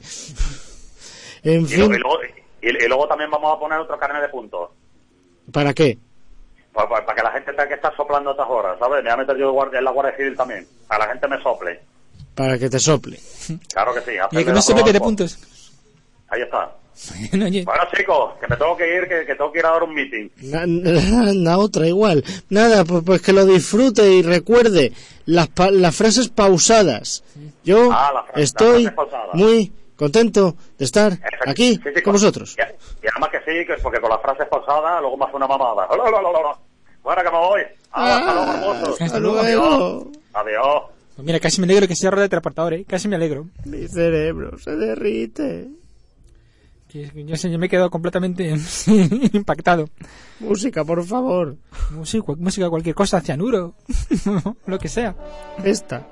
En Y, fin, luego, y, luego, y, y luego también vamos a poner otro carnet de puntos. ¿para qué? Para, para, para que la gente tenga que estar soplando a estas horas, ¿sabes? Me voy a meter yo de guardia, en la Guardia Civil también. Para que la gente me sople. Para que te sople. Claro que sí. Y hacerle que no la se prueba mete de al puntos. Ahí está. Oye, Bueno, chicos, que me tengo que ir, que, que tengo que ir a dar un meeting. Na, na- na otra igual. Nada, pues, pues que lo disfrute y recuerde las, pa- las frases pausadas. Yo Ah, la fra- estoy las frases pausadas. muy contento de estar Efect- aquí sí, sí, con vosotros. Y, y además que sí, que es porque con las frases pausadas luego me hace una mamada. Hola, hola, hola, hola. Bueno, que me voy. Ah, hasta luego, hermosos. Hasta luego. Adiós. Adiós. pues mira, casi me alegro que sea rueda de transportador, ¿eh? Casi me alegro. Mi cerebro se derrite. Que- que Yo sé, yo me he quedado completamente impactado. Música, por favor. Música, música, cualquier cosa, cianuro, lo que sea. Esta.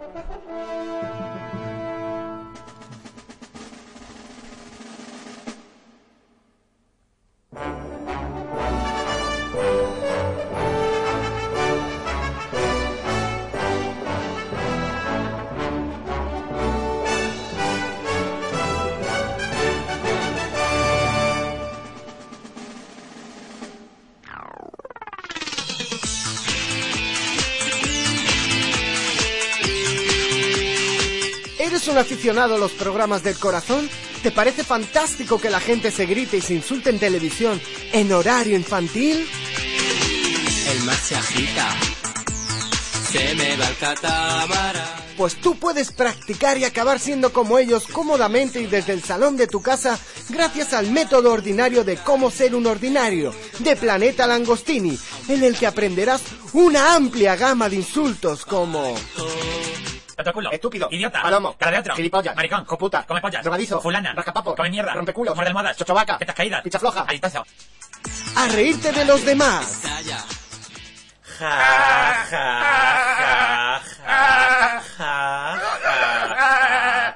¿Eres un aficionado a los programas del corazón? ¿Te parece fantástico que la gente se grite y se insulte en televisión en horario infantil? El mar se agita, se me va el catamarán. Pues tú puedes practicar y acabar siendo como ellos cómodamente y desde el salón de tu casa gracias al método ordinario de cómo ser un ordinario de Planeta Langostini, en el que aprenderás una amplia gama de insultos como... Culo, Estúpido, idiota, palomo, cara de otro, gilipollas, maricón, coputa, come pollas, drogadizo, fulana, rascapapo, come mierda, rompeculos, muerde almohadas, chochovaca, tetas caídas, picha floja, alitazo. a reírte de los demás, Ja, ja, ja, ja, ja, ja.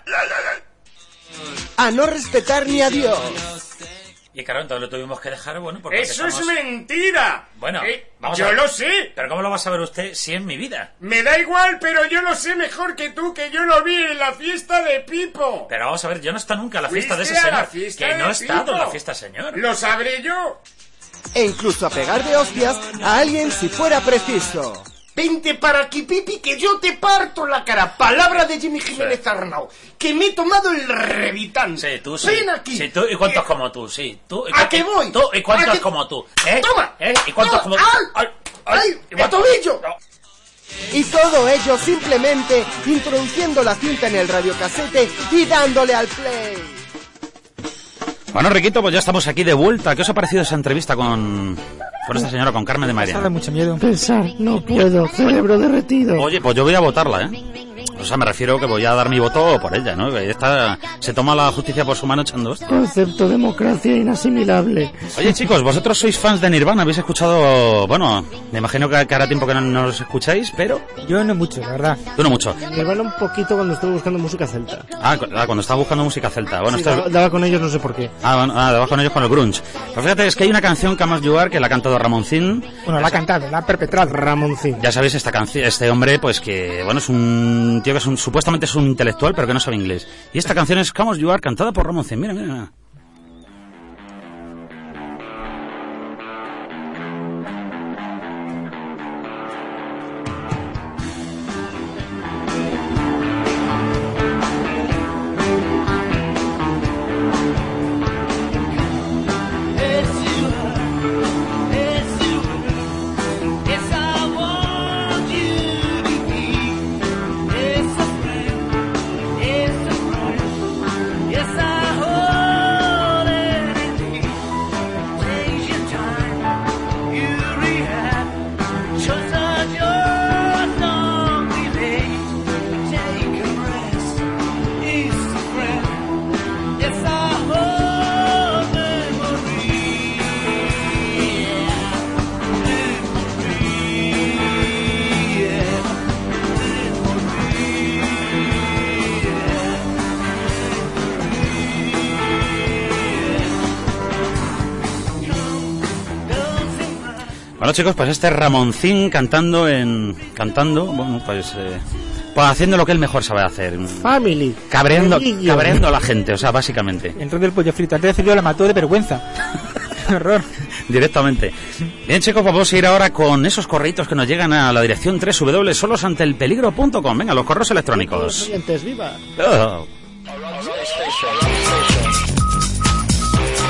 a no respetar ni a Dios. Y claro, entonces lo tuvimos que dejar, bueno, porque ¡Eso estamos... es mentira! Bueno, Eh, vamos yo a ver. lo sé. Pero ¿cómo lo va a saber usted si es mi vida? Me da igual, pero yo lo sé mejor que tú, que yo lo vi en la fiesta de Pipo. Pero vamos a ver, yo no he estado nunca en la fiesta de ese ¿Fuiste a la señor. fiesta Que de no he estado en Pipo? la fiesta, señor. Lo sabré yo. E incluso a pegar de hostias a alguien si fuera preciso. Vente para aquí, Pipi, que yo te parto la cara. Palabra de Jimmy Jiménez Arnau, que me he tomado el Revitán. Sí, tú sí. Ven aquí. Sí, tú y cuántos Eh, como tú, sí. Tú y ¿A cu- qué voy? Tú y cuántos ¿A qué- como tú. ¿Eh? Toma. ¿Eh? ¿Y cuántos Toma. como tú? ¡Ay! ¡Ay! ¿Y ¡El cuántos- tobillo! No. Y todo ello simplemente introduciendo la cinta en el radiocasete y dándole al play. Bueno, Riquito, pues ya estamos aquí de vuelta. ¿Qué os ha parecido esa entrevista con, con esta señora, con Carmen de Me ha Mairena? dado mucho miedo. Pensar, no puedo. Cerebro derretido. Oye, pues yo voy a votarla, ¿eh? O sea, me refiero que voy a dar mi voto por ella, ¿no? Que esta se toma la justicia por su mano echando hostias. Concepto democracia inasimilable. Oye, chicos, vosotros sois fans de Nirvana, habéis escuchado... Bueno, me imagino que, que hará tiempo que no, no los escucháis, pero... Yo no mucho, la verdad. Tú no mucho. Me van un poquito cuando estuve buscando música celta. Ah, cu- ah, cuando estaba buscando música celta. Bueno, Sí, esto es- daba, daba con ellos no sé por qué. Ah, bueno, ah, debajo con ellos con el grunge. Pues fíjate, es que hay una canción, Come As You Are, que la ha cantado Ramoncín. Bueno, la ha cantado, la ha perpetrado. Ramoncín. Ya sabéis, esta canción, este hombre, pues que, bueno, es un tío que es un, supuestamente es un intelectual, pero que no sabe inglés. Y esta canción es Come As You Are, cantada por Ramoncín. Mira, mira, mira. Bueno, chicos, pues este es Ramoncín cantando en... Cantando, bueno, pues... Eh, pues haciendo lo que él mejor sabe hacer. Family. Cabreando, Religion. cabreando a la gente, o sea, básicamente. El rey del pollo frito. Antes de decirlo la mató de vergüenza. Qué horror. Directamente. Bien, chicos, pues vamos a ir ahora con esos correitos que nos llegan a la dirección doble u doble u doble u punto solos ante el peligro punto com. Venga, los correos electrónicos. Oyentes, viva. Oh.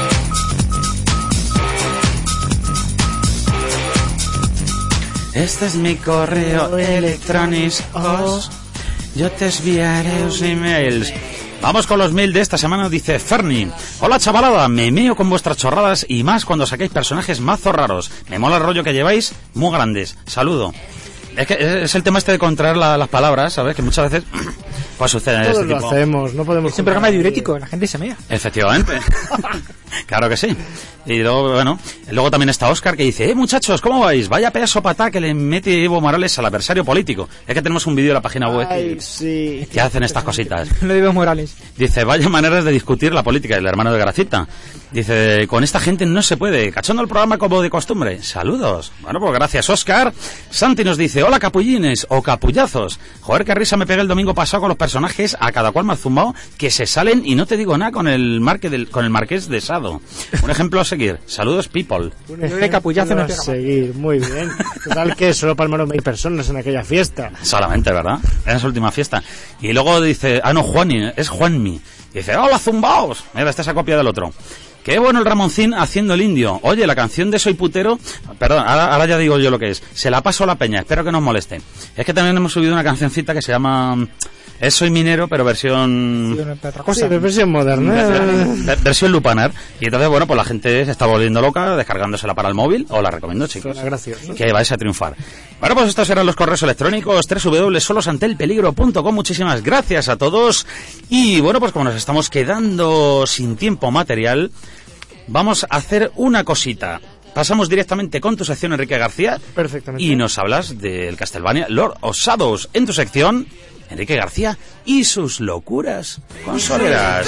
Este es mi correo electrónico. Yo te enviaré los emails. Vamos con los mails de esta semana, dice Ferni. Hola chavalada, me meo con vuestras chorradas y más cuando saquéis personajes mazo raros. Me mola el rollo que lleváis, muy grandes. Saludo. Es que es el tema este de contraer la, las palabras, ¿sabes? Que muchas veces pues sucede Todos este lo tipo. hacemos, no podemos... Es un programa diurético, la gente se mea. Efectivamente. Claro que sí. Y luego, bueno, luego también está Óscar que dice, eh muchachos, ¿cómo vais? Vaya pedazo patá que le mete Evo Morales al adversario político. Es que tenemos un vídeo en la página web Ay, que, sí. que hacen estas cositas. Lo de Evo Morales. Dice, vaya maneras de discutir la política, el hermano de Gracita. Dice, con esta gente no se puede. Cachondo el programa como de costumbre. Saludos. Bueno, pues gracias, Óscar. Santi nos dice, hola capullines o capullazos. Joder, qué risa me pegué el domingo pasado con los personajes, a cada cual más zumbado, que se salen y no te digo nada con el marque del, con el marqués de Sado. Un ejemplo a seguir. Saludos, people. Un Yo de capullazo no a pega más. seguir, muy bien. Total que solo palmaron mil personas en aquella fiesta. Solamente, ¿verdad? En esa última fiesta. Y luego dice, ah no, Juani, es Juanmi. Dice, hola zumbaos. Mira, esta es la copia del otro. Qué bueno el Ramoncín haciendo el indio. Oye, la canción de Soy Putero, perdón, ahora, ahora ya digo yo lo que es. Se la paso a la peña, espero que no os moleste. Es que también hemos subido una cancioncita que se llama... Es Soy Minero, pero versión... Sí, otra Sí, cosa. pero versión moderna. Ver- versión Lupanar. Y entonces, bueno, pues la gente se está volviendo loca descargándosela para el móvil. Os la recomiendo, chicos. Suena gracioso. Que vais a triunfar. Bueno, pues estos eran los correos electrónicos doble u doble u doble u punto solos ante el peligro punto com. Muchísimas gracias a todos. Y bueno, pues como nos estamos quedando sin tiempo material, vamos a hacer una cosita. Pasamos directamente con tu sección, Enrique García. Perfectamente. Y nos hablas del Castlevania Lord of Shadows. En tu sección, Enrique García y sus locuras consoleras.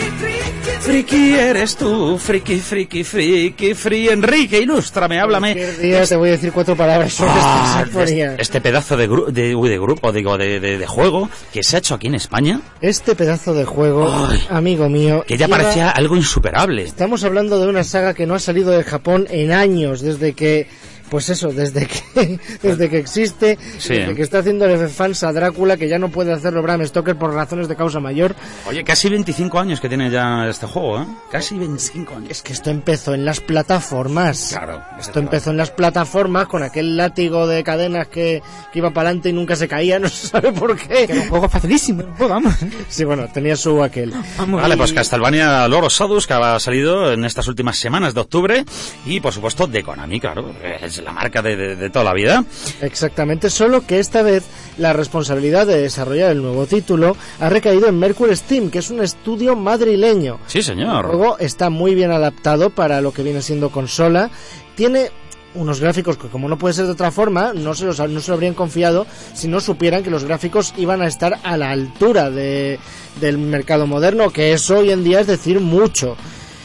Friki eres tú, friki, friki, friki, free. Enrique, ilústrame, háblame. Cualquier día te voy a decir cuatro palabras sobre Ah, esta sinfonía. este pedazo de, gru de, uy, de grupo, digo, de, de, de juego que se ha hecho aquí en España, Este pedazo de juego, Ay, amigo mío... que ya lleva- parecía algo insuperable. Estamos hablando de una saga que no ha salido de Japón en años, desde que... Pues eso, desde que desde que existe, Sí. desde que está haciendo el fans a Drácula, que ya no puede hacerlo Bram Stoker por razones de causa mayor. Oye, casi veinticinco años que tiene ya este juego, ¿eh? Casi veinticinco años. Es que esto empezó en las plataformas. Claro. Esto empezó en las plataformas con aquel látigo de cadenas que, que iba para adelante y nunca se caía, no se sabe por qué. Que era un juego facilísimo, un juego, vamos. Sí, bueno, tenía su aquel. Vamos. Vale, pues Castlevania Lord of Shadows, que ha salido en estas últimas semanas de octubre, y por supuesto de Konami, claro, es la marca de, de, de toda la vida. Exactamente, solo que esta vez la responsabilidad de desarrollar el nuevo título ha recaído en Mercury Steam, que es un estudio madrileño. Sí, El señor. juego está muy bien adaptado para lo que viene siendo consola. Tiene unos gráficos que, como no puede ser de otra forma, no se los no se lo habrían confiado si no supieran que los gráficos iban a estar a la altura de, del mercado moderno, que eso hoy en día es decir mucho.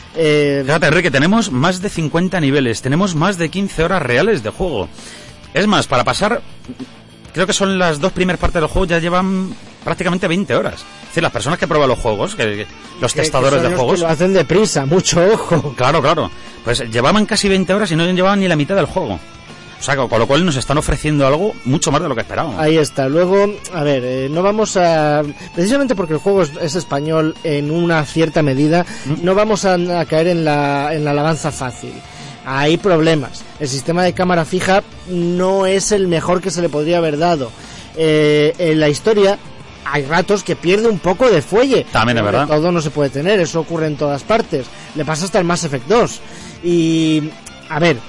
Eh, Fíjate, Enrique, tenemos más de cincuenta niveles, tenemos más de quince horas reales de juego. Es más, para pasar, creo que son las dos primeras partes del juego, ya llevan prácticamente veinte horas. Es decir, las personas que prueban los juegos, que, que- los que- que testadores son de los juegos... que lo hacen deprisa, mucho ojo. Claro, claro. Pues llevaban casi veinte horas y no llevaban ni la mitad del juego. O sea, con lo cual nos están ofreciendo algo mucho más de lo que esperábamos. Ahí está. Luego, a ver, eh, no vamos a... Precisamente porque el juego es, es español en una cierta medida, no vamos a, a caer en la, en la alabanza fácil. Hay problemas. El sistema de cámara fija no es el mejor que se le podría haber dado. Eh, en la historia hay ratos que pierde un poco de fuelle. También es Porque verdad. Todo no se puede tener, eso ocurre en todas partes. Le pasa hasta el Mass Effect dos. Y, a ver,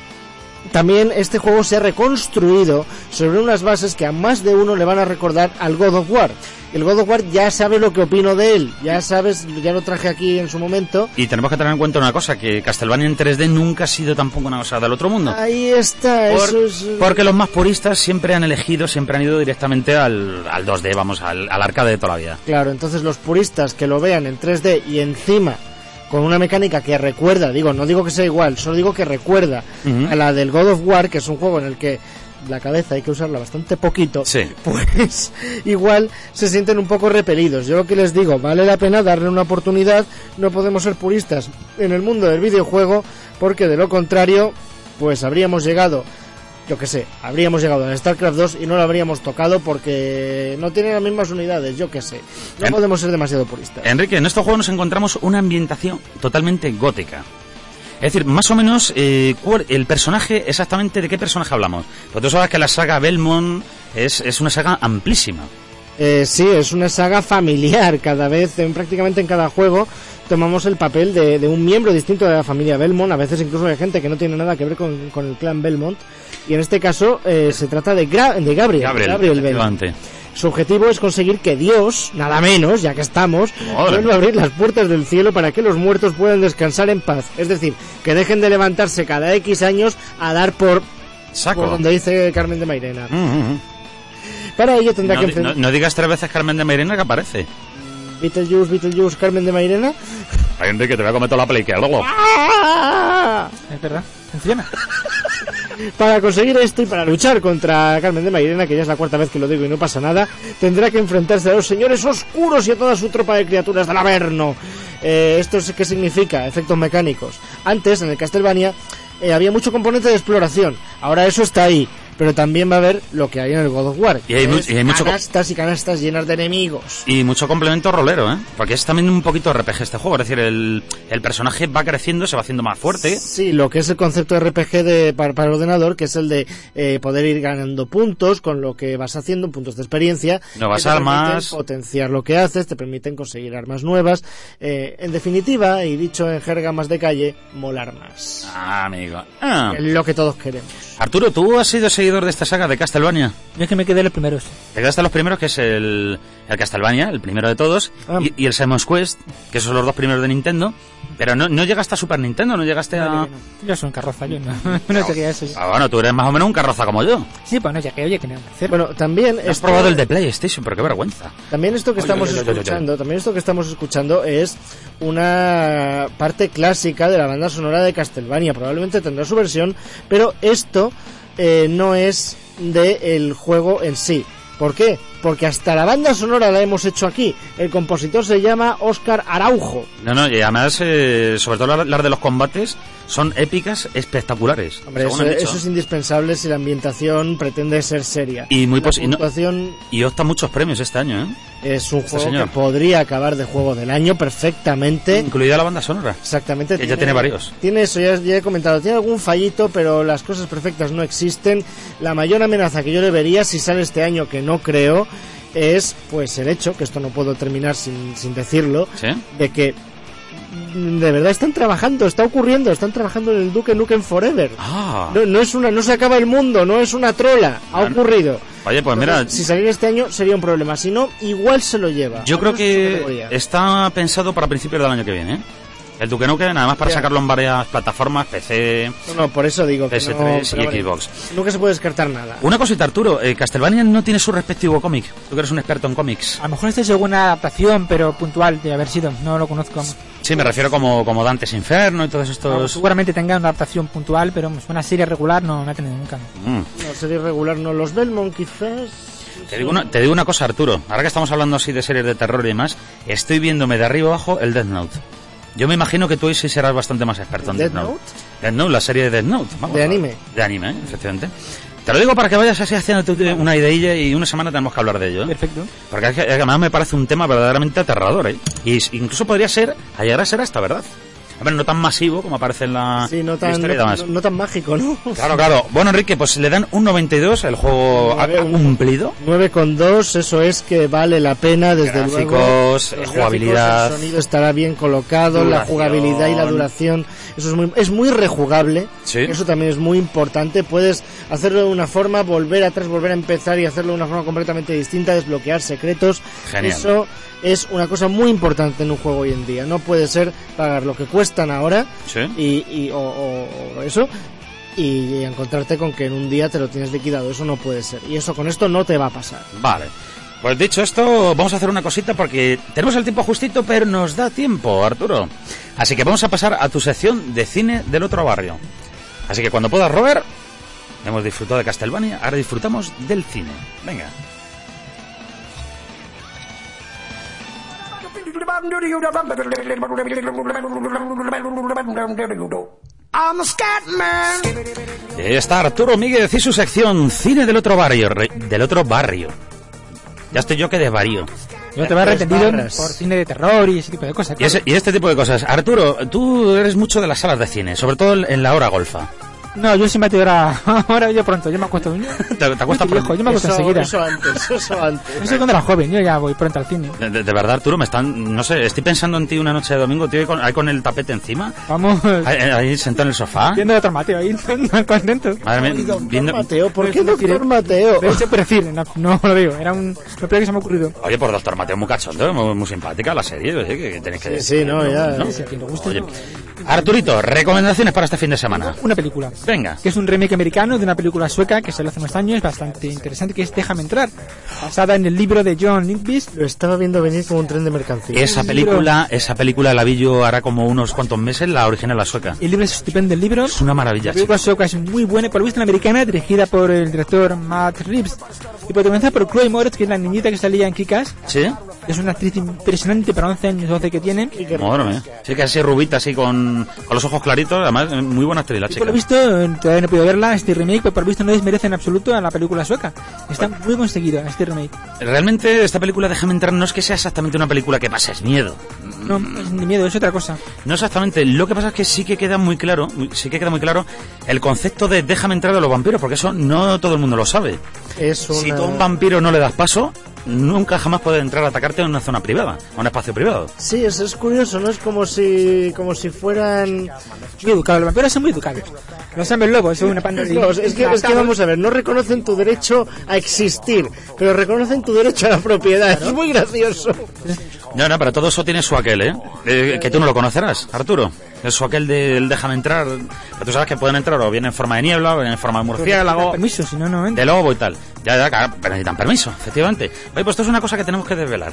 también este juego se ha reconstruido sobre unas bases que a más de uno le van a recordar al God of War. El God of War ya sabe lo que opino de él, ya sabes, ya lo traje aquí en su momento. Y tenemos que tener en cuenta una cosa, que Castlevania en tres D nunca ha sido tampoco una cosa del otro mundo. Ahí está, Por- eso es... porque los más puristas siempre han elegido, siempre han ido directamente al, al dos D, vamos, al, al arcade de toda la vida. Claro, entonces los puristas que lo vean en tres D y encima con una mecánica que recuerda, digo, no digo que sea igual, solo digo que recuerda Ujú. a la del God of War, que es un juego en el que la cabeza hay que usarla bastante poquito, Sí. pues igual se sienten un poco repelidos. Yo lo que les digo, vale la pena darle una oportunidad, no podemos ser puristas en el mundo del videojuego, porque de lo contrario, pues habríamos llegado, yo que sé, habríamos llegado a StarCraft dos y no lo habríamos tocado porque no tiene las mismas unidades, yo que sé. No En- podemos ser demasiado puristas. Enrique, en este juego nos encontramos una ambientación totalmente gótica. Es decir, más o menos, eh, ¿cuál, el personaje, exactamente de qué personaje hablamos? Pues tú sabes que la saga Belmont es, es una saga amplísima. Eh, sí, es una saga familiar. Cada vez, en, prácticamente en cada juego, tomamos el papel de, de un miembro distinto de la familia Belmont. A veces incluso hay gente que no tiene nada que ver con, con el clan Belmont. Y en este caso eh, se trata de, Gra de Gabriel, Gabriel, Gabriel Belmont. Su objetivo es conseguir que Dios, nada menos, ya que estamos, vuelva a abrir las puertas del cielo para que los muertos puedan descansar en paz. Es decir, que dejen de levantarse cada X años a dar por... Saco. Por donde dice Carmen de Mairena. Mm -hmm. Para ello tendrá no, que enfrentar... No, no digas tres veces Carmen de Mairena que aparece. Beetlejuice, Beetlejuice, Carmen de Mairena. Ay, Enrique, te voy a comer toda la play que luego. ¡Ah! Es verdad, funciona. Para conseguir esto y para luchar contra Carmen de Mairena, que ya es la cuarta vez que lo digo y no pasa nada, tendrá que enfrentarse a los señores oscuros y a toda su tropa de criaturas del Averno. Eh, ¿Esto qué significa? Efectos mecánicos. Antes, en el Castlevania, eh, había mucho componente de exploración. Ahora eso está ahí. Pero también va a haber lo que hay en el God of War. Y hay, mu y hay mucho canastas y canastas llenas de enemigos. Y mucho complemento rolero, ¿eh? Porque es también un poquito R P G este juego. Es decir, el, el personaje va creciendo, se va haciendo más fuerte. Sí, lo que es el concepto de R P G de, para, para el ordenador, que es el de eh, poder ir ganando puntos con lo que vas haciendo, puntos de experiencia. Nuevas armas. Potenciar lo que haces, te permiten conseguir armas nuevas. Eh, en definitiva, y dicho en jerga más de calle, molar más. Ah, amigo. Ah. Es lo que todos queremos. Arturo, ¿tú has sido seguidor de esta saga de Castlevania? Yo es que me quedé en los primeros. Te quedaste en los primeros, que es el, el Castlevania, el primero de todos, ah. y, y el Simon's Quest, que esos son los dos primeros de Nintendo. Pero no, no llegaste a Super Nintendo, no llegaste a... No, no. Yo soy un carroza, yo no, no llegué a eso. Ah, bueno, tú eres más o menos un carroza como yo. Sí, pues no llegué, oye, que no. Bueno, también... Has esto... probado el de PlayStation, pero qué vergüenza. También esto que oye, estamos oye, oye, escuchando, oye, oye. también esto que estamos escuchando es una parte clásica de la banda sonora de Castlevania. Probablemente tendrá su versión, pero esto eh, no es del juego en sí. ¿Por qué? Porque hasta la banda sonora la hemos hecho aquí. El compositor se llama Óscar Araujo. No, no, y además, eh, sobre todo las de los combates, son épicas, espectaculares. Hombre, eso, eso es indispensable si la ambientación pretende ser seria. Y muy la posible. puntuación... Y opta muchos premios este año, ¿eh? Es un este juego señor. que podría acabar de juego del año perfectamente. Incluida la banda sonora. Exactamente. Que tiene, ya tiene varios. Tiene eso, ya, ya he comentado. Tiene algún fallito, pero las cosas perfectas no existen. La mayor amenaza que yo le vería si sale este año, que no creo, es pues el hecho, que esto no puedo terminar sin, sin decirlo, ¿sí? De que de verdad están trabajando, está ocurriendo, están trabajando en el Duke Nukem Forever. Ah. No, no es una, no se acaba el mundo, no es una trola, ha ah, ocurrido. Oye, pues Entonces, mira, si saliera este año sería un problema, si no, igual se lo lleva. Yo creo que está pensado para principios del año que viene, ¿eh? El Duke Nukem, nada más para ya. sacarlo en varias plataformas, P C... No, no, por eso digo P S tres que no, y Xbox. Nunca se puede descartar nada. Una cosita, Arturo, eh, Castlevania no tiene su respectivo cómic. Tú que eres un experto en cómics. A lo mejor este es alguna adaptación, pero puntual de haber sido. No lo conozco. Sí, me refiero como, como Dante's Inferno y todos estos... No, seguramente tenga una adaptación puntual, pero una serie regular no, no ha tenido nunca. Mm. No, serie regular no. Los Belmont quizás... Te digo, una, te digo una cosa, Arturo. Ahora que estamos hablando así de series de terror y demás, estoy viéndome de arriba abajo el Death Note. Yo me imagino que tú sí serás bastante más experto en Death Note. Note. Death Note, la serie de Death Note. Vamos, de anime. De anime, ¿eh? Efectivamente. Te lo digo para que vayas así haciendo una ideilla y una semana tenemos que hablar de ello, ¿eh? Perfecto. Porque es que, además me parece un tema verdaderamente aterrador, ¿eh? Y incluso podría ser, llegar a ser hasta verdad. A ver, no tan masivo como aparece en la sí, no tan, historia y demás. No, no tan mágico, ¿no? Claro, claro. Bueno, Enrique, pues le dan un noventa y dos, el juego ha cumplido. nueve coma dos, eso es que vale la pena, desde gráficos, luego. Los jugabilidad. Gráficos, el sonido estará bien colocado, duración. La jugabilidad y la duración. Eso es muy, es muy rejugable. ¿Sí? Eso también es muy importante. Puedes hacerlo de una forma, volver atrás, volver a empezar y hacerlo de una forma completamente distinta, desbloquear secretos. Genial. Eso es una cosa muy importante en un juego hoy en día. No puede ser pagar lo que cuestan ahora. ¿Sí? y, y o, o, o eso y encontrarte con que en un día te lo tienes liquidado. Eso no puede ser, y eso con esto no te va a pasar. Vale, pues dicho esto, vamos a hacer una cosita porque tenemos el tiempo justito, pero nos da tiempo, Arturo. Así que vamos a pasar a tu sección de cine del otro barrio. Así que cuando puedas, Robert, hemos disfrutado de Castlevania, ahora disfrutamos del cine. Venga. Y ahí está Arturo Míguez y su sección Cine del otro barrio, re, del otro barrio. Ya estoy yo que desvarío. Yo te voy a Tres retendido barras. por cine de terror y ese tipo de cosas. Y, ese- y este tipo de cosas. Arturo, tú eres mucho de las salas de cine, sobre todo en la hora golfa. No, yo sí me ahora, ahora yo pronto, yo me acuesto. ¿Te, te acuestas Yo, viejo, yo me acuesto Eso, enseguida. eso antes, eso antes. Eso cuando era joven, yo ya voy pronto al cine. De, de- de verdad, Arturo, me están... No sé, estoy pensando en ti una noche de domingo, tío, ahí con, ahí con el tapete encima. Vamos, Ahí, ahí sentado en el sofá. viendo a doctor Mateo ahí, contento. Madre mía, Doctor viendo... Mateo, ¿por qué Pero doctor decir, Mateo? De hecho, decir, no, no lo digo, era un, lo peor que se me ha ocurrido. Oye, por Doctor Mateo, muy cachondo, muy, muy simpática la serie, oye, que, que tenéis que... Sí, sí, no, ya. ¿no? Si a quien le guste. Oye, Arturito, recomendaciones para este fin de semana. Una película. Venga. Que es un remake americano de una película sueca que salió hace unos años, bastante interesante, que es Déjame entrar, basada en el libro de John Lindqvist. Lo estaba viendo venir como un tren de mercancías. Esa El película, esa película la vi yo hará como unos cuantos meses, la original, la sueca. El libro es estupendo, el libro. Es una maravilla, La película chico. sueca es muy buena, por lo visto la americana, dirigida por el director Matt Reeves y protagonizada por Chloe Moretz, que es la niñita que salía en Kick-Ass. ¿Sí? Es una actriz impresionante para once años, doce que tiene. Madre mía. Sí, que así rubita, así con, con los ojos claritos, además, eh, muy buena actriz la Y por chica. lo visto, eh, todavía no he podido verla, este remake, pero por lo visto no desmerece en absoluto a la película sueca. Está muy conseguido este remake. Realmente esta película, Déjame entrar, no es que sea exactamente una película que pases miedo. No, es ni miedo, es otra cosa. No exactamente. Lo que pasa es que sí que queda muy claro, sí que queda muy claro el concepto de déjame entrar de los vampiros, porque eso no todo el mundo lo sabe. Es una... Si tú a un vampiro no le das paso, nunca jamás puede entrar a atacarte en una zona privada, a un espacio privado. Sí, es, es curioso, ¿no? Es como si como si fueran... Muy educados, los vampiros son muy educados. Los hombres lobos son una panda de... No, es, que, es que vamos a ver, no reconocen tu derecho a existir, pero reconocen tu derecho a la propiedad. Es muy gracioso. No, no, pero todo eso tiene su aquel, ¿eh? Eh, que tú no lo conocerás, Arturo. Es su aquel del déjame entrar. Pero tú sabes que pueden entrar o bien en forma de niebla, o bien en forma de murciélago, Permiso, si no, no entra. de lobo y tal. Ya, ya, claro, pero necesitan permiso, efectivamente. Oye, pues esto es una cosa que tenemos que desvelar.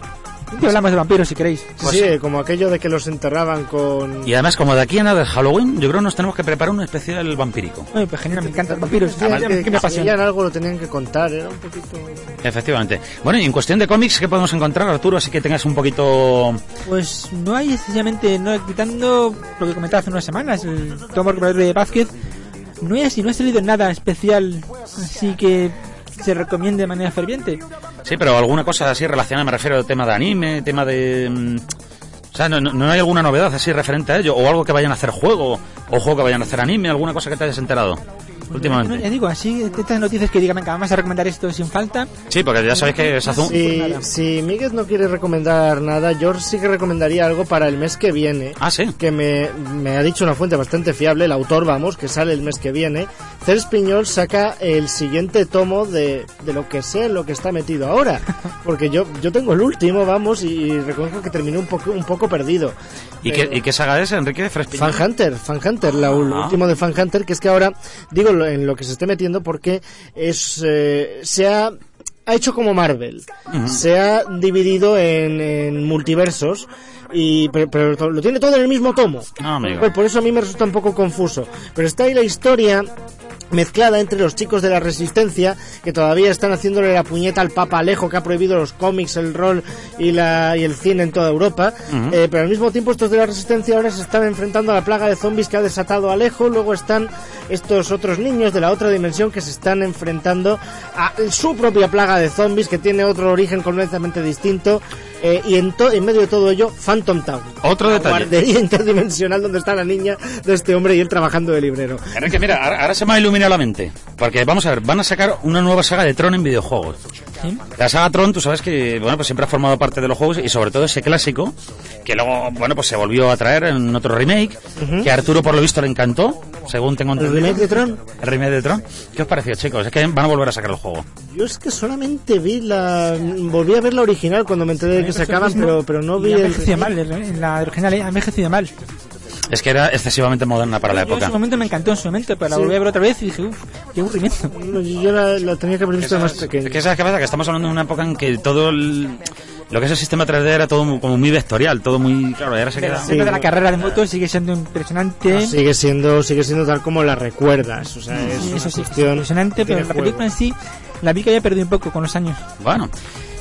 Y hablamos de vampiros si queréis. Sí, sí, como aquello de que los enterraban con... Y además, como de aquí a nada del Halloween, yo creo que nos tenemos que preparar un especial vampírico. Ay, pues genial, me encantan los vampiros. Sí, Ya- que, ya- que que me si apasiona. veían algo lo tenían que contar, era un poquito... Efectivamente. Bueno, y en cuestión de cómics, ¿qué podemos encontrar, Arturo? Así que tengas un poquito... Pues no hay sencillamente, no, quitando lo que comentaba hace unas semanas, el tomo recuperador de Vázquez, no hay así, no ha salido nada especial, así que se recomiende de manera ferviente. Sí, pero alguna cosa así relacionada, me refiero al tema de anime, tema de... mm, O sea, no, no, no hay alguna novedad así referente a ello, o algo que vayan a hacer juego, o juego que vayan a hacer anime, alguna cosa que te hayas enterado No, últimamente. ya digo, así, estas noticias que digan, venga, vamos a recomendar esto sin falta. Sí, porque ya sabéis que se hace un... Si, si Miguel no quiere recomendar nada, yo sí que recomendaría algo para el mes que viene. Ah, sí. Que me, me ha dicho una fuente bastante fiable, el autor, vamos, que sale el mes que viene. Cers Piñol saca el siguiente tomo de, de lo que sé, lo que está metido ahora. Porque yo, yo tengo el último, vamos, y reconozco que terminé un poco, un poco perdido. ¿Y, qué, ¿Y qué saga es, Enrique Frespiñol? Fan Hunter, Fan Hunter, la, lo Ah. último de Fan Hunter, que es que ahora digo lo- en lo que se esté metiendo porque es eh, se ha, ha hecho como Marvel, Ujú. se ha dividido en, en multiversos y pero, pero to- lo tiene todo en el mismo tomo. Ah, amigo. Pues por eso a mí me resulta un poco confuso, pero está ahí la historia mezclada entre los chicos de la Resistencia que todavía están haciéndole la puñeta al Papa Alejo, que ha prohibido los cómics, el rol y, la, y el cine en toda Europa. Ujú. Eh, pero al mismo tiempo estos de la Resistencia ahora se están enfrentando a la plaga de zombies que ha desatado Alejo. Luego están estos otros niños de la otra dimensión que se están enfrentando a su propia plaga de zombies, que tiene otro origen completamente distinto. Eh, y en, to- en medio de todo ello, Phantom Town, Otro la detalle. guardería interdimensional donde está la niña de este hombre y él trabajando de librero. Enrique, mira, ahora, ahora se me ha iluminado la mente. Porque vamos a ver, van a sacar una nueva saga de Tron en videojuegos. ¿Sí? La saga Tron, tú sabes que, bueno, pues siempre ha formado parte de los juegos y sobre todo ese clásico, que luego, bueno, pues se volvió a traer en otro remake, que a Arturo por lo visto le encantó, según tengo ¿El entendido. remake de Tron? El remake de Tron. ¿Qué os pareció, chicos? Es que van a volver a sacar el juego. Yo es que solamente vi la... Volví a ver la original cuando me enteré de que sacaban, pero, pero no vi Y ha el... envejecido mal, en la original ha envejecido mal. Es que era excesivamente moderna para la Yo en época. su momento me encantó en su momento, pero la Sí. volví a ver otra vez y dije, uff, qué aburrimiento. No, Yo la, la tenía que haber visto más Es pequeña. que sabes qué pasa, que estamos hablando de una época en que todo el- lo que es el sistema tres D era todo muy- como muy vectorial, todo muy claro, y ahora se Pero queda... el tema de la carrera de motos sigue siendo impresionante. Sigue siendo, sigue siendo tal como la recuerdas. O sea, es Sí, una eso sí, cuestión impresionante, que pero tiene la película en juego. sí la vi que había perdido un poco con los años. Bueno,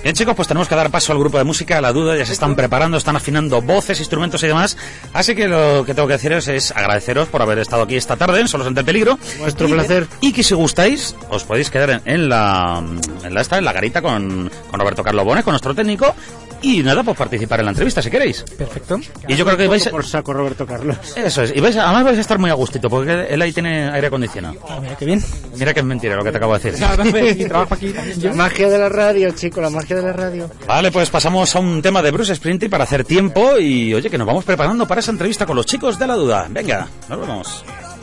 Bien, chicos, pues tenemos que dar paso al grupo de música. La duda, ya se están preparando, están afinando voces, instrumentos y demás. Así que lo que tengo que deciros es agradeceros por haber estado aquí esta tarde en Solos ante el Peligro. Nuestro y, placer. Y que si gustáis, os podéis quedar en, en la en la esta, en la garita con, con Roberto Carlos Bones, con nuestro técnico. Y nada, pues participar en la entrevista si queréis. Perfecto. Y yo creo que vais a... Por saco Roberto Carlos. Eso es. Y vais a... además vais a estar muy a gustito, porque él ahí tiene aire acondicionado. Ah, mira qué bien. Mira que es mentira lo que te acabo de decir. Y trabajo aquí también yo. La magia de la radio, chico, la magia de la radio. Vale, pues pasamos a un tema de Bruce Springsteen para hacer tiempo. Y oye, que nos vamos preparando para esa entrevista con los chicos de La Duda. Venga, nos vemos.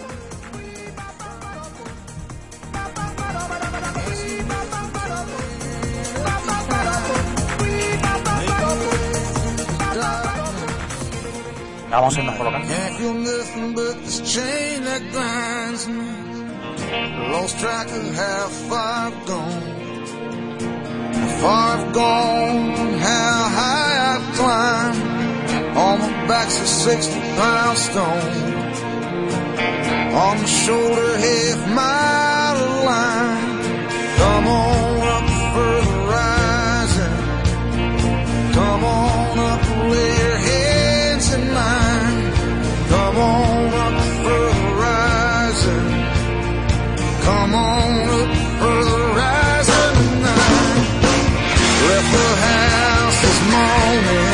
Vamos a irnos colocando. Can't feel nothing but this chain that grinds me. Lost track of how far I've gone. How far I've gone, how high I've climbed. On my back's a sixty pound stone. On my shoulder, half mile of line. Come on up for the rising. Come on up, lay your hands in mine. Come on up for the rising. Come on up for the rising tonight. Left the house this morning.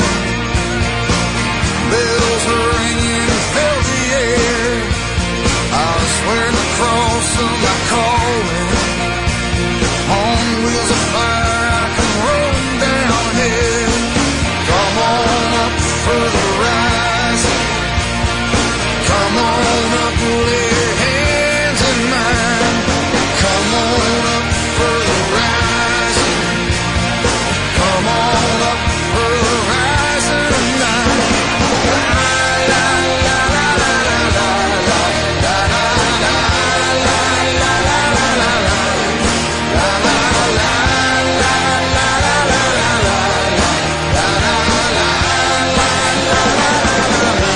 Bells are ringing, filled the air. I was swearing the cross of my calling. On wheels of fire, I come rolling down here. Come on up for the rising. Come on up, lay your hands in mine. Come on up for the rising. Come on up for the rising tonight. La la la la la la la la la la la la la la la. La la la la la la la la la. La la la la la la la.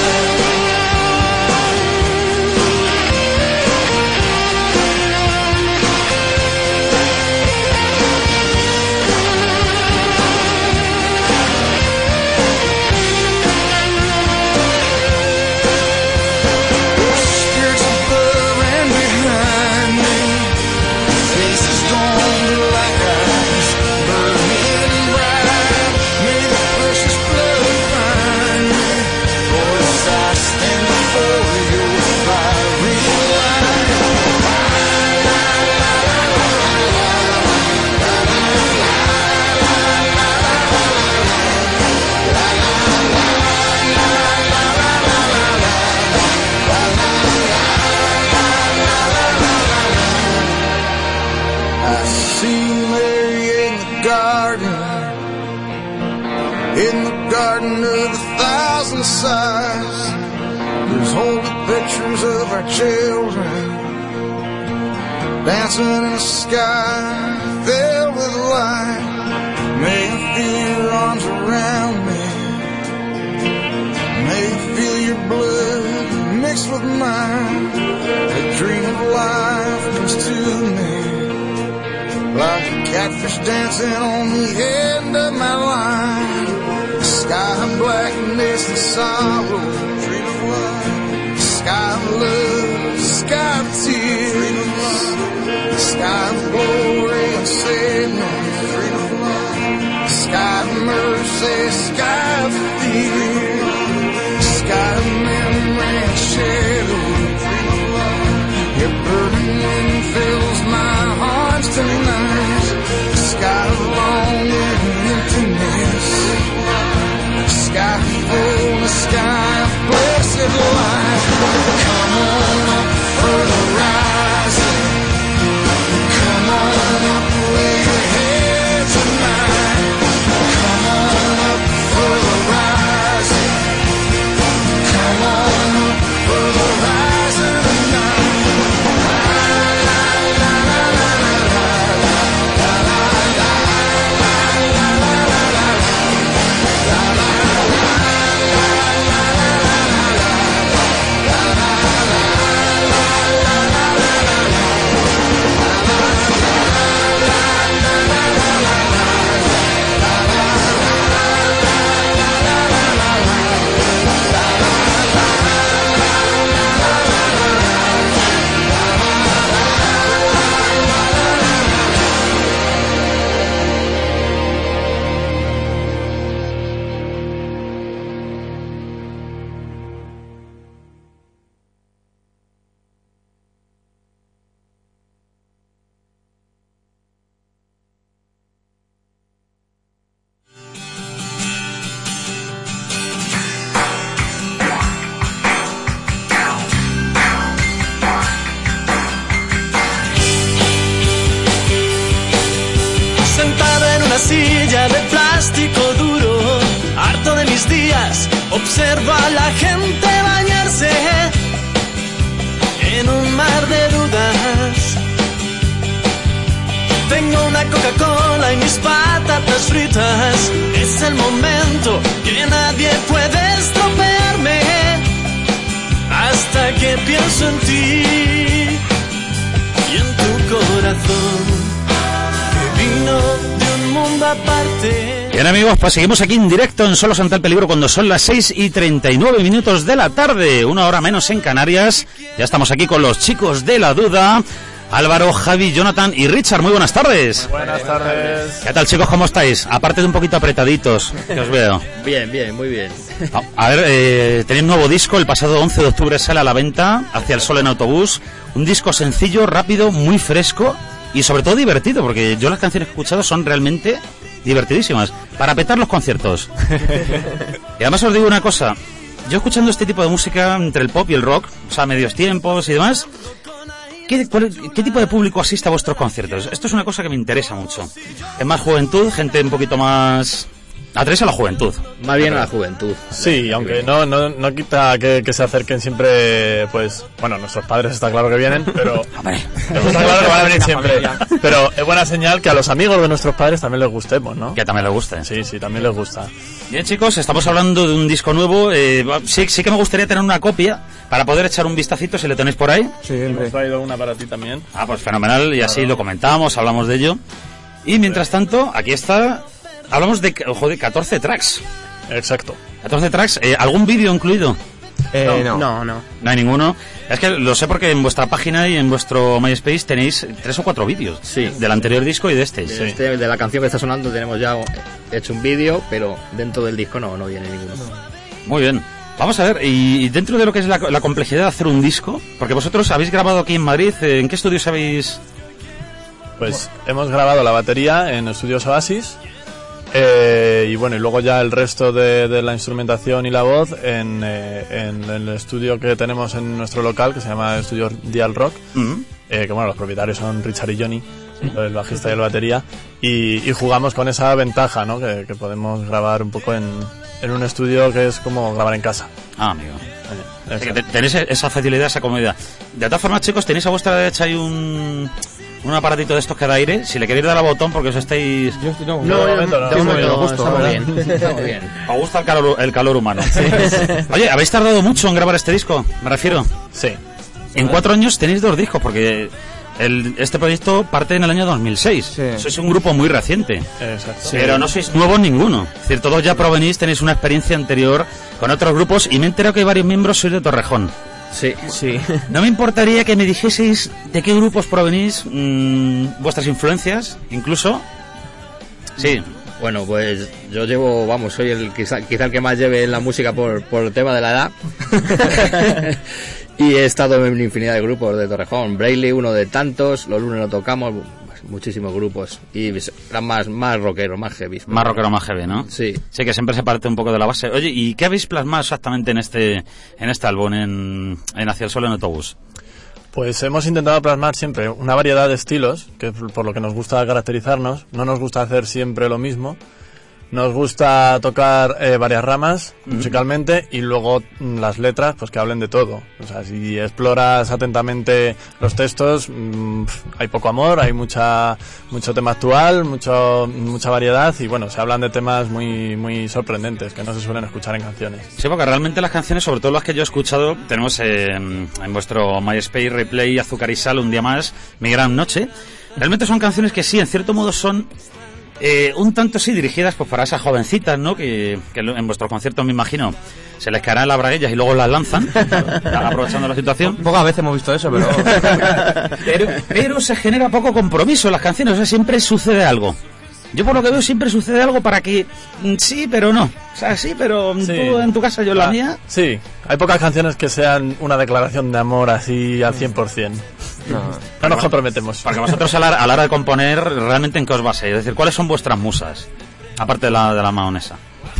Spirits above and behind me. Faces gone like ice, burning bright. May the precious blood find me. Voice, I stand before your fiery light. I see Mary in the garden, in the garden of a thousand sighs. There's holy pictures of our children dancing in the sky, filled with light. May I feel your arms around me. May I feel your blood mixed with mine. A dream of life comes to me. Like a catfish dancing on the end of my line. The sky of blackness and sorrow. Dream of love. The sky of love. The sky of tears. The sky of glory and sadness. Dream of love. The sky of mercy. The sky of fear. The sky of memory and shadow. Dream of love. Your burning wind fills my heart tonight. The sky of longing and emptiness. The sky full, the sky of blessed light. Come on up for the rising. Come on up, lay your head tonight. Come on up silla de plástico duro. Harto de mis días, observo a la gente bañarse en un mar de dudas. Tengo una Coca-Cola y mis patatas fritas. Es el momento que nadie puede estropearme, hasta que pienso en ti y en tu corazón, que vino de un mundo aparte. Bien, amigos, pues seguimos aquí en directo en Solos ante el Peligro cuando son las seis y treinta y nueve minutos de la tarde, una hora menos en Canarias. Ya estamos aquí con los chicos de La Duda, Álvaro, Javi, Jonathan y Richard. Muy buenas tardes. Buenas tardes. ¿Qué tal, chicos? ¿Cómo estáis? Aparte de un poquito apretaditos, que os veo. Bien, bien, muy bien. A ver, eh, tenéis un nuevo disco, el pasado once de octubre sale a la venta, Hacia el Sol en Autobús. Un disco sencillo, rápido, muy fresco y sobre todo divertido, porque yo las canciones que he escuchado son realmente divertidísimas, para petar los conciertos. Y además os digo una cosa, yo escuchando este tipo de música entre el pop y el rock, o sea, medios tiempos y demás, ¿qué, cuál, ¿qué tipo de público asiste a vuestros conciertos? Esto es una cosa que me interesa mucho. ¿Es más juventud, gente un poquito más... Atraes a la juventud? Más bien a la juventud. Sí, aunque no, no, no quita que, que se acerquen siempre, pues, bueno, nuestros padres está claro que vienen, pero está claro que van a venir siempre. Pero es buena señal que a los amigos de nuestros padres también les gustemos, ¿no? Que también les guste. Sí, sí, también les gusta. Bien, chicos, estamos hablando de un disco nuevo. Eh, sí, sí que me gustaría tener una copia para poder echar un vistacito, si lo tenéis por ahí. Sí, hemos traído una para ti también. Ah, pues fenomenal, y así lo comentamos, hablamos de ello. Y mientras tanto, aquí está... Hablamos de, ojo, de catorce tracks. Exacto. catorce tracks, eh, ¿algún vídeo incluido? Eh, no. no, no. No hay ninguno. Es que lo sé porque en vuestra página y en vuestro MySpace tenéis tres o cuatro vídeos. Sí. Del anterior disco y de este. De, este, de la canción que está sonando tenemos ya hecho un vídeo, pero dentro del disco no, no viene ninguno. Muy bien. Vamos a ver, y dentro de lo que es la, la complejidad de hacer un disco, porque vosotros habéis grabado aquí en Madrid, ¿en qué estudios habéis...? Pues hemos grabado la batería en Estudios Oasis. Eh, y bueno, y luego ya el resto de, de la instrumentación y la voz en, eh, en, en el estudio que tenemos en nuestro local, que se llama Estudio Dial Rock, uh-huh. eh, que bueno, los propietarios son Richard y Johnny, el bajista y el batería, y, y jugamos con esa ventaja, ¿no? Que, que podemos grabar un poco en, en un estudio que es como grabar en casa. Ah, amigo. Eh, es que tenéis esa facilidad, esa comodidad. De todas formas, chicos, tenéis a vuestra derecha hay un... un aparatito de estos que da aire, si le queréis dar al botón porque os estáis... Yo estoy... No, no, no, no, no, no, no, gusto, estamos bien, estamos bien. ¿Os gusta el calor, el calor humano? Sí. Oye, ¿habéis tardado mucho en grabar este disco? Me refiero. Sí. En cuatro años tenéis dos discos, porque el, este proyecto parte en el año dos mil seis. Sí. Sois un grupo muy reciente. Exacto. Pero no sois nuevos ninguno. Es decir, todos ya provenís, tenéis una experiencia anterior con otros grupos, y me he enterado que hay varios miembros sois de Torrejón. Sí, sí. No me importaría que me dijeseis de qué grupos provenís, mmm, vuestras influencias, incluso. Sí. Bueno, pues yo llevo, vamos, soy el quizá, quizá el que más lleve en la música por, por el tema de la edad. Y he estado en infinidad de grupos de Torrejón. Braille, uno de tantos, los lunes lo tocamos, muchísimos grupos. Y eran más, más rockeros, más heavy. Más rockero, más heavy, ¿no? Sí. Sí, que siempre se parte un poco de la base. Oye, ¿y qué habéis plasmado exactamente en este en este álbum, en, en Hacia el Sol en Autobús? Pues hemos intentado plasmar siempre una variedad de estilos, que es por lo que nos gusta caracterizarnos. No nos gusta hacer siempre lo mismo. Nos gusta tocar eh, varias ramas uh-huh. musicalmente, y luego mm, las letras, pues que hablen de todo. O sea, si exploras atentamente los textos, mmm, hay poco amor, hay mucha mucho tema actual, mucho mucha variedad, y bueno, se hablan de temas muy muy sorprendentes que no se suelen escuchar en canciones. Sí, porque realmente las canciones, sobre todo las que yo he escuchado, tenemos eh, en vuestro MySpace Replay, Azúcar y Sal, Un Día Más, Mi Gran Noche. Realmente son canciones que sí, en cierto modo son... Eh, un tanto sí dirigidas pues para esas jovencitas, ¿no? Que, que en vuestros conciertos, me imagino, se les caerán las braguillas y luego las lanzan, aprovechando la situación. Pocas veces hemos visto eso, pero... pero... Pero se genera poco compromiso en las canciones, o sea, siempre sucede algo. Yo por lo que veo siempre sucede algo para que sí, pero no. O sea, sí, pero sí. Tú en tu casa, yo en la mía. Sí, hay pocas canciones que sean una declaración de amor así al cien por ciento. No, no nos comprometemos. Porque vosotros a la, a la hora de componer, ¿realmente en qué os basáis? Es decir, ¿cuáles son vuestras musas? Aparte de la de la maonesa.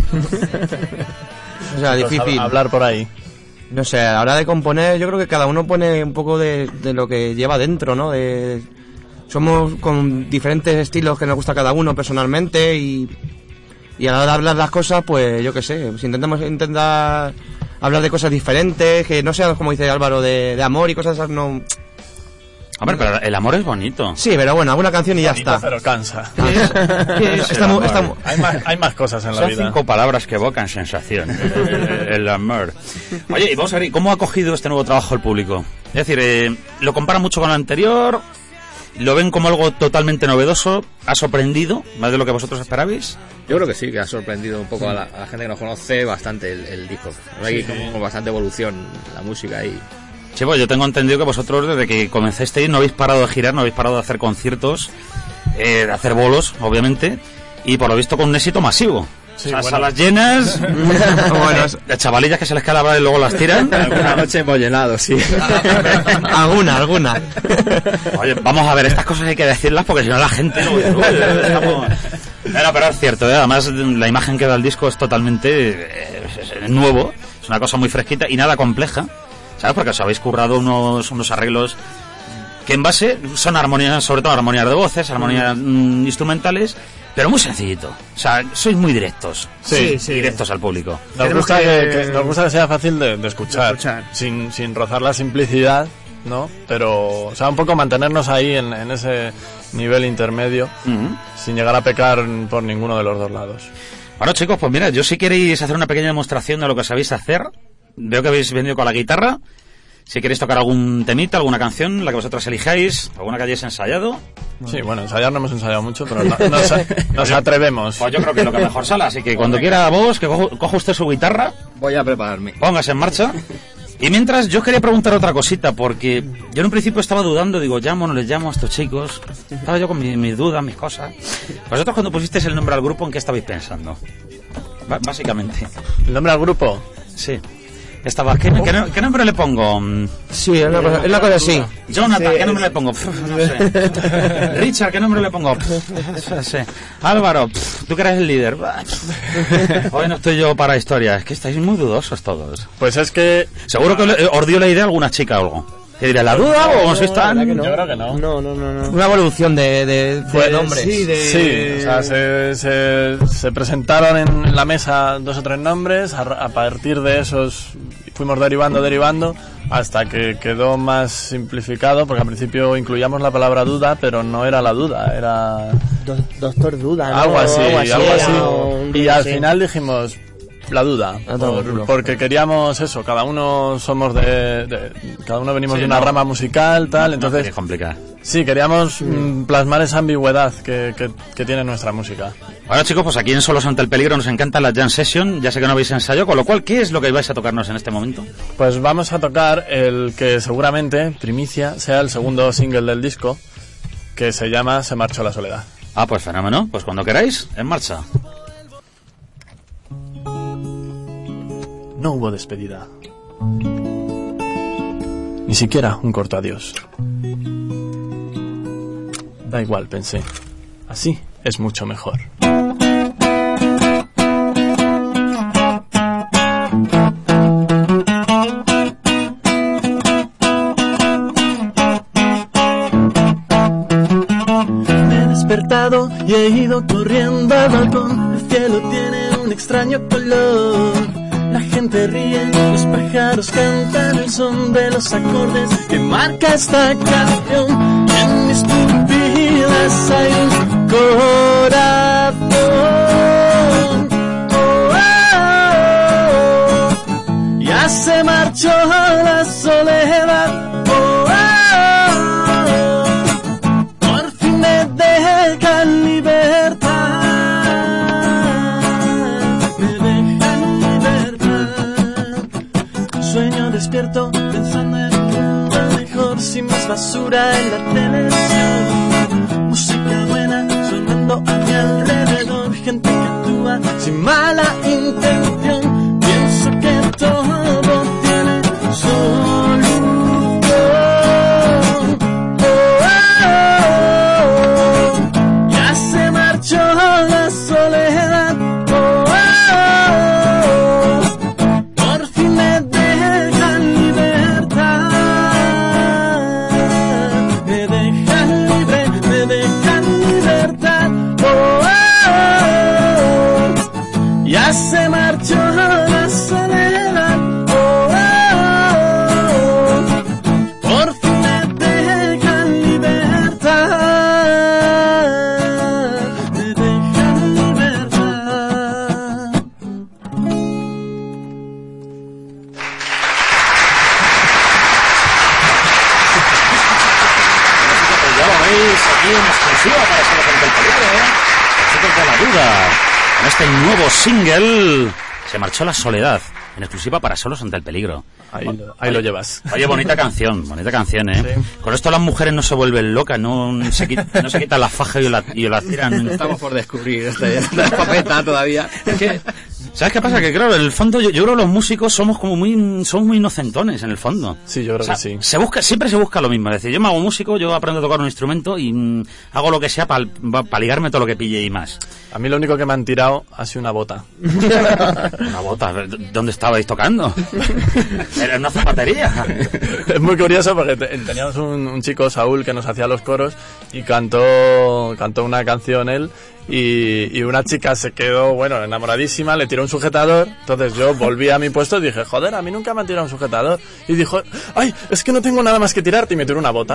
O sea, difícil hablar por ahí. No sé, a la hora de componer, yo creo que cada uno pone un poco de, de lo que lleva dentro, ¿no? De, somos con diferentes estilos que nos gusta cada uno personalmente y, y a la hora de hablar las cosas, pues yo qué sé, pues intentamos intentar hablar de cosas diferentes, que no sean, como dice Álvaro, de, de amor y cosas esas, no... Hombre, pero el amor es bonito. Sí, pero bueno, alguna canción y ya bonito, está. Pero cansa. estamos, estamos... Hay, más, hay más cosas en Son la vida. cinco palabras que evocan sensación. el, el amor. Oye, y vamos a ver, ¿cómo ha acogido este nuevo trabajo el público? Es decir, eh, ¿lo compara mucho con el anterior? ¿Lo ven como algo totalmente novedoso? ¿Ha sorprendido más de lo que vosotros esperabais? Yo creo que sí, que ha sorprendido un poco a la, a la gente que nos conoce bastante el, el disco. Hay Sí, como sí. bastante evolución en la música y... Sí, pues yo tengo entendido que vosotros desde que comenzasteis no habéis parado de girar, no habéis parado de hacer conciertos, eh, de hacer bolos, obviamente, y por lo visto con un éxito masivo. Sí, o sea, bueno. salas llenas, bueno, de chavalillas que se les cae la bala y luego las tiran. Alguna noche hemos llenado, sí. alguna, alguna. Oye, vamos a ver, estas cosas hay que decirlas porque si no la gente no... Estamos... No, pero es cierto, ¿eh? Además la imagen que da el disco es totalmente eh, es, es nuevo, es una cosa muy fresquita y nada compleja, ¿sabes? Porque os habéis currado unos, unos arreglos que en base son armonías, sobre todo armonías de voces, armonías mm, instrumentales, pero muy sencillito. O sea, sois muy directos. Sí, sí. Directos al público. Nos gusta que, que- nos gusta que sea fácil de, de escuchar, Sin, sin rozar la simplicidad, ¿no? Pero, o sea, un poco mantenernos ahí en, en ese nivel intermedio, Uh-huh. sin llegar a pecar por ninguno de los dos lados. Bueno, chicos, pues mira, yo si queréis hacer una pequeña demostración de lo que sabéis hacer, veo que habéis venido con la guitarra. Si queréis tocar algún temita, alguna canción, la que vosotros elijáis, alguna que hayáis ensayado. Sí, bueno, ensayar no hemos ensayado mucho, pero no- nos, nos atrevemos. Pues yo creo que es lo que mejor sale, así que cuando quiera vos, que cojo, coja usted su guitarra, Voy a prepararme. póngase en marcha. Y mientras, yo quería preguntar otra cosita, porque yo en un principio estaba dudando, digo, llamo o no les llamo a estos chicos. Estaba yo con mi- mis dudas, mis cosas. Vosotros cuando pusisteis el nombre al grupo, ¿en qué estabais pensando? Ba- básicamente. ¿El nombre al grupo? Sí. Estaba, ¿qué, qué, no- qué nombre le pongo? Sí, es una cosa, es una cosa así. Jonathan, Sí, ¿qué nombre le pongo? Pff, no sé. Richard, ¿qué nombre le pongo? Pff, no sé. Álvaro, pff, tú que eres el líder. Bah, pff. Hoy no estoy yo para historias. Es que estáis muy dudosos todos. Pues es que... Seguro que le- os dio la idea alguna chica o algo. ¿Qué diré, la duda o no sois tan...? Yo creo que no. No, no, no, no. Una evolución de, de, de Pues, nombres. sí, de- Sí, o sea, se, se, se presentaron en la mesa dos o tres nombres, a, a partir de esos fuimos derivando, derivando, hasta que quedó más simplificado, porque al principio incluíamos la palabra duda, pero no era la duda, era Do- Doctor Duda, ¿no? algo así, algo así. era un- Y al sí. final dijimos... La duda, A todo por- culo. porque queríamos eso, cada uno somos de, de- cada uno venimos Sí, de una no. rama musical, tal, entonces Es complicado. sí, queríamos mm, plasmar esa ambigüedad que, que, que tiene nuestra música. Bueno, chicos, pues aquí en Solos ante el Peligro nos encanta la Jam Session. Ya sé que no habéis ensayado, con lo cual, ¿qué es lo que vais a tocarnos en este momento? Pues vamos a tocar el que seguramente, primicia, sea el segundo single del disco, que se llama Se marchó la soledad. Ah, pues fenómeno. Pues cuando queráis, en marcha. No hubo despedida. Ni siquiera un corto adiós. Da igual, pensé. Así es mucho mejor. Me he despertado y he ido corriendo al balcón. El cielo tiene un extraño color. La gente ríe, los pájaros cantan el son de los acordes que marca esta canción. Y en mis pupilas hay un corazón. Oh, oh, oh. Ya se marchó la soledad. Oh, oh, oh. Por fin me deja en libertad. Me deja en libertad. Sueño despierto pensando en un mundo mejor, sin más basura en la televisión. Música buena sonando a mi alrededor, gente que actúa sin mala intención. Pienso que todo tiene solución. Oh, oh, oh. Ya se marchó la soledad. Oh, oh, oh. Por fin me deja en libertad. Me deja libre. tenéis aquí en exclusiva para Solos ante el Peligro, ¿eh? Chicos de la duda. En este nuevo single se marchó la soledad. En exclusiva para Solos ante el Peligro. Ahí, lo, ahí lo llevas. Oye, bonita canción, bonita canción, ¿eh? Sí. Con esto las mujeres no se vuelven locas, no se, quita, no se quitan la faja y la, y la tiran. Estamos por descubrir esta, esta escopeta todavía. Es que, ¿sabes qué pasa? Que claro, en el fondo yo, yo creo que los músicos somos como muy somos muy inocentones en el fondo. Sí, yo creo o sea, que sí. Se busca, siempre se busca lo mismo. Es decir, yo me hago músico, yo aprendo a tocar un instrumento y mmm, hago lo que sea para pa ligarme todo lo que pille y más. A mí lo único que me han tirado ha sido una bota. ¿Una bota? ¿Dónde estabais tocando? ¿Era una zapatería? Es muy curioso porque te, teníamos un, un chico, Saúl, que nos hacía los coros y cantó, cantó una canción él y, y una chica se quedó, bueno, enamoradísima, le tiró un sujetador. Entonces yo volví a mi puesto y dije, joder, a mí nunca me han tirado un sujetador. Y dijo, ay, es que no tengo nada más que tirarte, y me tiró una bota.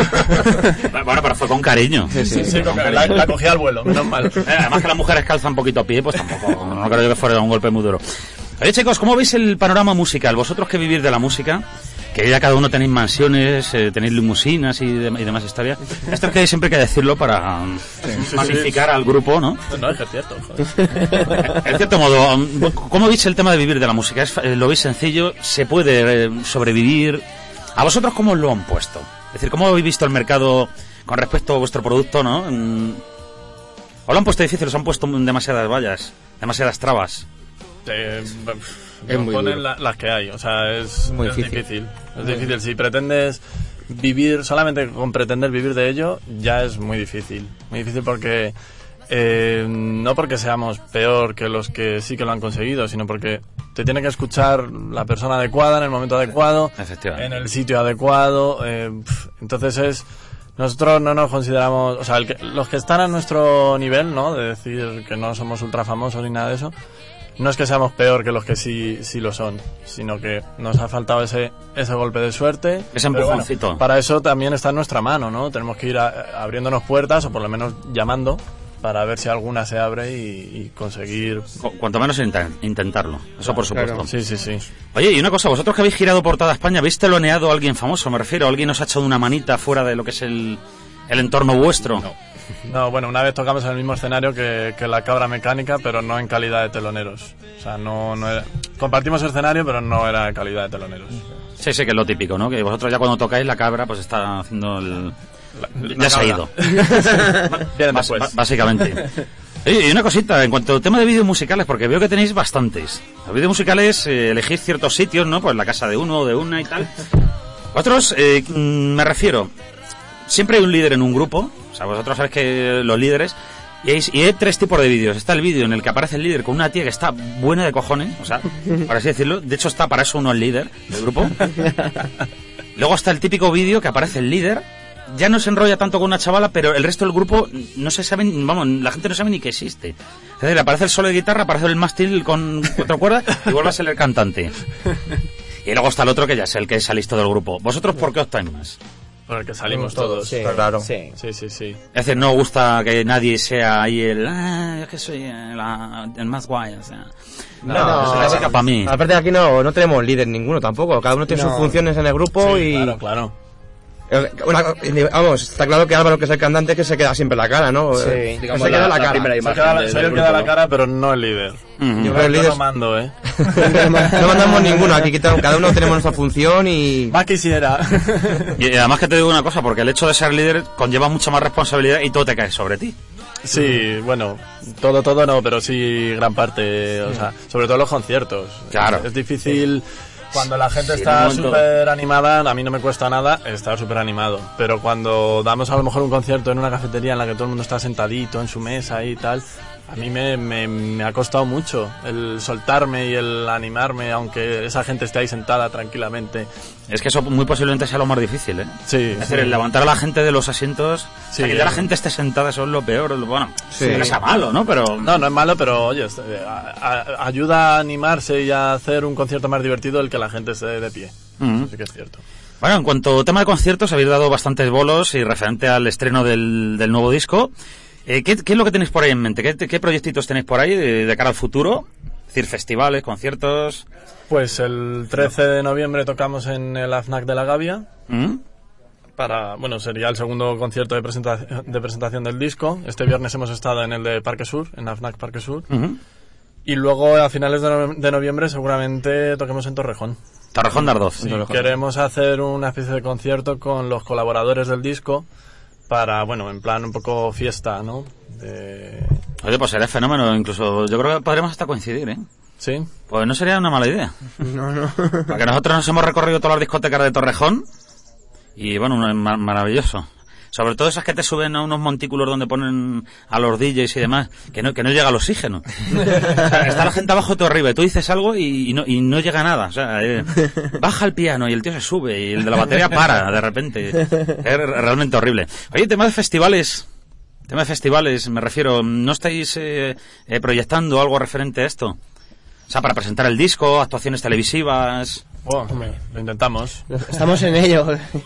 Bueno, pero fue con cariño. Sí, sí, sí, sí, con cariño. La, la cogí al vuelo, menos mal. Además que las mujeres calzan poquito a pie, pues tampoco, no creo que fuera un golpe muy duro. Oye, chicos, ¿cómo veis el panorama musical? Vosotros que vivís de la música, que ya cada uno tenéis mansiones, eh, tenéis limusinas y, de, y demás historias. Esto es que siempre hay que decirlo para um, sí, sí, magnificar sí. al grupo, ¿no? No, es que es cierto, joder. En cierto modo, um, ¿cómo veis el tema de vivir de la música? ¿Es, eh, ¿Lo veis sencillo? ¿Se puede eh, sobrevivir? ¿A vosotros cómo os lo han puesto? Es decir, ¿cómo habéis visto el mercado con respecto a vuestro producto, no? Um, ¿Os lo han puesto difícil? ¿Os han puesto demasiadas vallas? ¿Demasiadas trabas? Eh, es muy ponen la, las que hay, o sea, es muy es difícil. difícil. Es muy difícil. Si pretendes vivir, solamente con pretender vivir de ello, ya es muy difícil. Muy difícil porque, eh, no porque seamos peor que los que sí que lo han conseguido, sino porque te tiene que escuchar la persona adecuada en el momento adecuado, en el sitio adecuado. Eh, entonces es... Nosotros no nos consideramos, o sea, el que, los que están a nuestro nivel, ¿no? De decir que no somos ultra famosos ni nada de eso. No es que seamos peor que los que sí, sí lo son, sino que nos ha faltado ese, ese golpe de suerte. Ese empujoncito. Bueno, para eso también está en nuestra mano, ¿no? Tenemos que ir a, abriéndonos puertas, o por lo menos llamando, para ver si alguna se abre y, y conseguir... Cu cuanto menos intentarlo, eso por supuesto. Claro. Sí, sí, sí. Oye, y una cosa, vosotros que habéis girado por toda España, ¿habéis teloneado a alguien famoso? Me refiero, ¿alguien os ha echado una manita fuera de lo que es el, el entorno vuestro? No. No, bueno, una vez tocamos en el mismo escenario que, que La Cabra Mecánica, pero no en calidad de teloneros. O sea, no, no era... compartimos escenario, pero no era en calidad de teloneros. Sí, sí, que es lo típico, ¿no? Que vosotros ya cuando tocáis La Cabra, pues está haciendo el... La, la ya se ha ido. Bien después. Básicamente. Y una cosita, en cuanto al tema de vídeos musicales, porque veo que tenéis bastantes. Los vídeos musicales, eh, elegís ciertos sitios, ¿no? Pues la casa de uno o de una y tal. Otros, eh, me refiero... Siempre hay un líder en un grupo, o sea, vosotros sabéis que los líderes, y hay, y hay tres tipos de vídeos. Está el vídeo en el que aparece el líder con una tía que está buena de cojones, o sea, por así decirlo, de hecho está para eso uno el líder del grupo. Luego está el típico vídeo que aparece el líder, ya no se enrolla tanto con una chavala, pero el resto del grupo no se sabe, vamos, la gente no sabe ni que existe. Es decir, aparece el solo de guitarra, aparece el mástil con cuatro cuerdas y vuelve a ser el cantante. Y luego está el otro que ya es el que es listo del grupo. ¿Vosotros por qué optáis más? Por el que salimos todos, sí, claro. Sí. sí, sí, sí. Es decir, no gusta que nadie sea ahí el... Ah, es que soy el, el más guay, o sea... No, no, no, no para mí. Aparte de aquí no, no tenemos líder ninguno tampoco. Cada uno tiene no. sus funciones en el grupo sí, y... claro, claro. Una, vamos, está claro que Álvaro, que es el cantante, que se queda siempre la cara, ¿no? Sí, eh, digamos se queda la, la cara. La se queda, soy el que da la cara, pero no el líder. Mm-hmm. Yo, yo el líder no mando, ¿eh? No mandamos ninguno, aquí cada uno tenemos nuestra función y... Va quisiera. Y además que te digo una cosa, porque el hecho de ser líder conlleva mucha más responsabilidad y todo te cae sobre ti. Sí, bueno, todo, todo no, pero sí gran parte, o sea, sobre todo los conciertos. Claro. Es difícil... Cuando la gente sí, está súper animada, a mí no me cuesta nada estar súper animado. Pero cuando damos a lo mejor un concierto en una cafetería en la que todo el mundo está sentadito en su mesa y tal, a mí me, me, me ha costado mucho el soltarme y el animarme, aunque esa gente esté ahí sentada tranquilamente. Es que eso muy posiblemente sea lo más difícil, ¿eh? Sí. Es sí. decir, el levantar a la gente de los asientos, sí, o sea, que ya la gente esté sentada, eso es lo peor. Bueno, sí. no es malo, ¿no? Pero... No, no es malo, pero oye, a, a, ayuda a animarse y a hacer un concierto más divertido el que la gente esté de pie. Mm-hmm. Eso sí que es cierto. Bueno, en cuanto a tema de conciertos, habéis dado bastantes bolos y referente al estreno del, del nuevo disco. Eh, ¿qué, ¿Qué es lo que tenéis por ahí en mente? ¿Qué, qué proyectitos tenéis por ahí de, de cara al futuro? Es decir, festivales, conciertos... Pues el trece de noviembre tocamos en el AFNAC de la Gavia. ¿Mm? para, bueno, sería el segundo concierto de, presenta de presentación del disco. Este viernes hemos estado en el de Parque Sur, en la FNAC Parque Sur. Uh-huh. Y luego a finales de, no de noviembre seguramente toquemos en Torrejón. Torrejón de Ardoz. Sí, queremos hacer una especie de concierto con los colaboradores del disco para, bueno, en plan un poco fiesta, ¿no? De... Oye, pues sería fenómeno, incluso yo creo que podremos hasta coincidir, ¿eh? Sí. Pues no sería una mala idea. No, no. Porque nosotros nos hemos recorrido todas las discotecas de Torrejón y, bueno, mar maravilloso. Sobre todo esas que te suben a unos montículos donde ponen a los D Js y demás, que no, que no llega el oxígeno. O sea, está la gente abajo y tú arriba, y tú dices algo y, y, no, y no llega nada. O sea, eh, baja el piano y el tío se sube y el de la batería para de repente. Es realmente horrible. Oye, tema de festivales, tema de festivales, me refiero, ¿no estáis eh, eh, proyectando algo referente a esto? O sea, para presentar el disco, actuaciones televisivas... Oh, hombre, lo intentamos. Estamos en ello.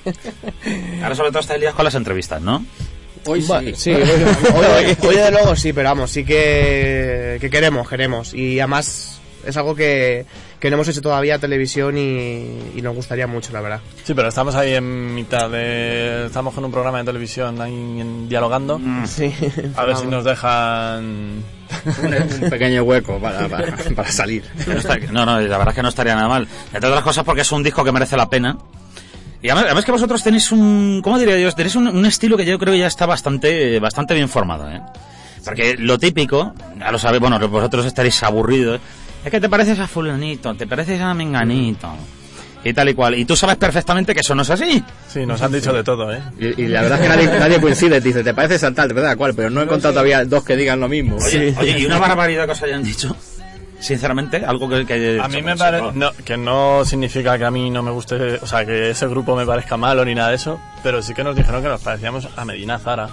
Ahora sobre todo estáis liados con las entrevistas, ¿no? Hoy sí. Sí, hoy, hoy, hoy de luego sí, pero vamos, sí que, que queremos, queremos. Y además es algo que, que no hemos hecho todavía televisión y, y nos gustaría mucho, la verdad. Sí, pero estamos ahí en mitad de... Estamos con un programa de televisión ahí en, dialogando. Mm. Sí. A ver si nos dejan... un, un pequeño hueco para, para, para salir. No, no, la verdad es que no estaría nada mal. Entre otras cosas porque es un disco que merece la pena. Y además, además que vosotros tenéis un... ¿Cómo diría yo? Tenéis un, un estilo que yo creo que ya está bastante bastante bien formado, ¿eh? Porque lo típico, ya lo sabéis, bueno, vosotros estaréis aburridos, es que te pareces a fulanito, te pareces a menganito, y tal y cual. Y tú sabes perfectamente que eso no es así. Sí, nos han dicho de todo, ¿eh? Y, y la verdad es que nadie, nadie coincide, te dice, te pareces a tal, te pareces a cual, pero no he encontrado todavía dos que digan lo mismo. Oye, sí. Oye, y una barbaridad que os hayan dicho, sinceramente, algo que... que a mí me parece... No, que no significa que a mí no me guste, o sea, que ese grupo me parezca malo ni nada de eso, pero sí que nos dijeron que nos parecíamos a Medina Zara.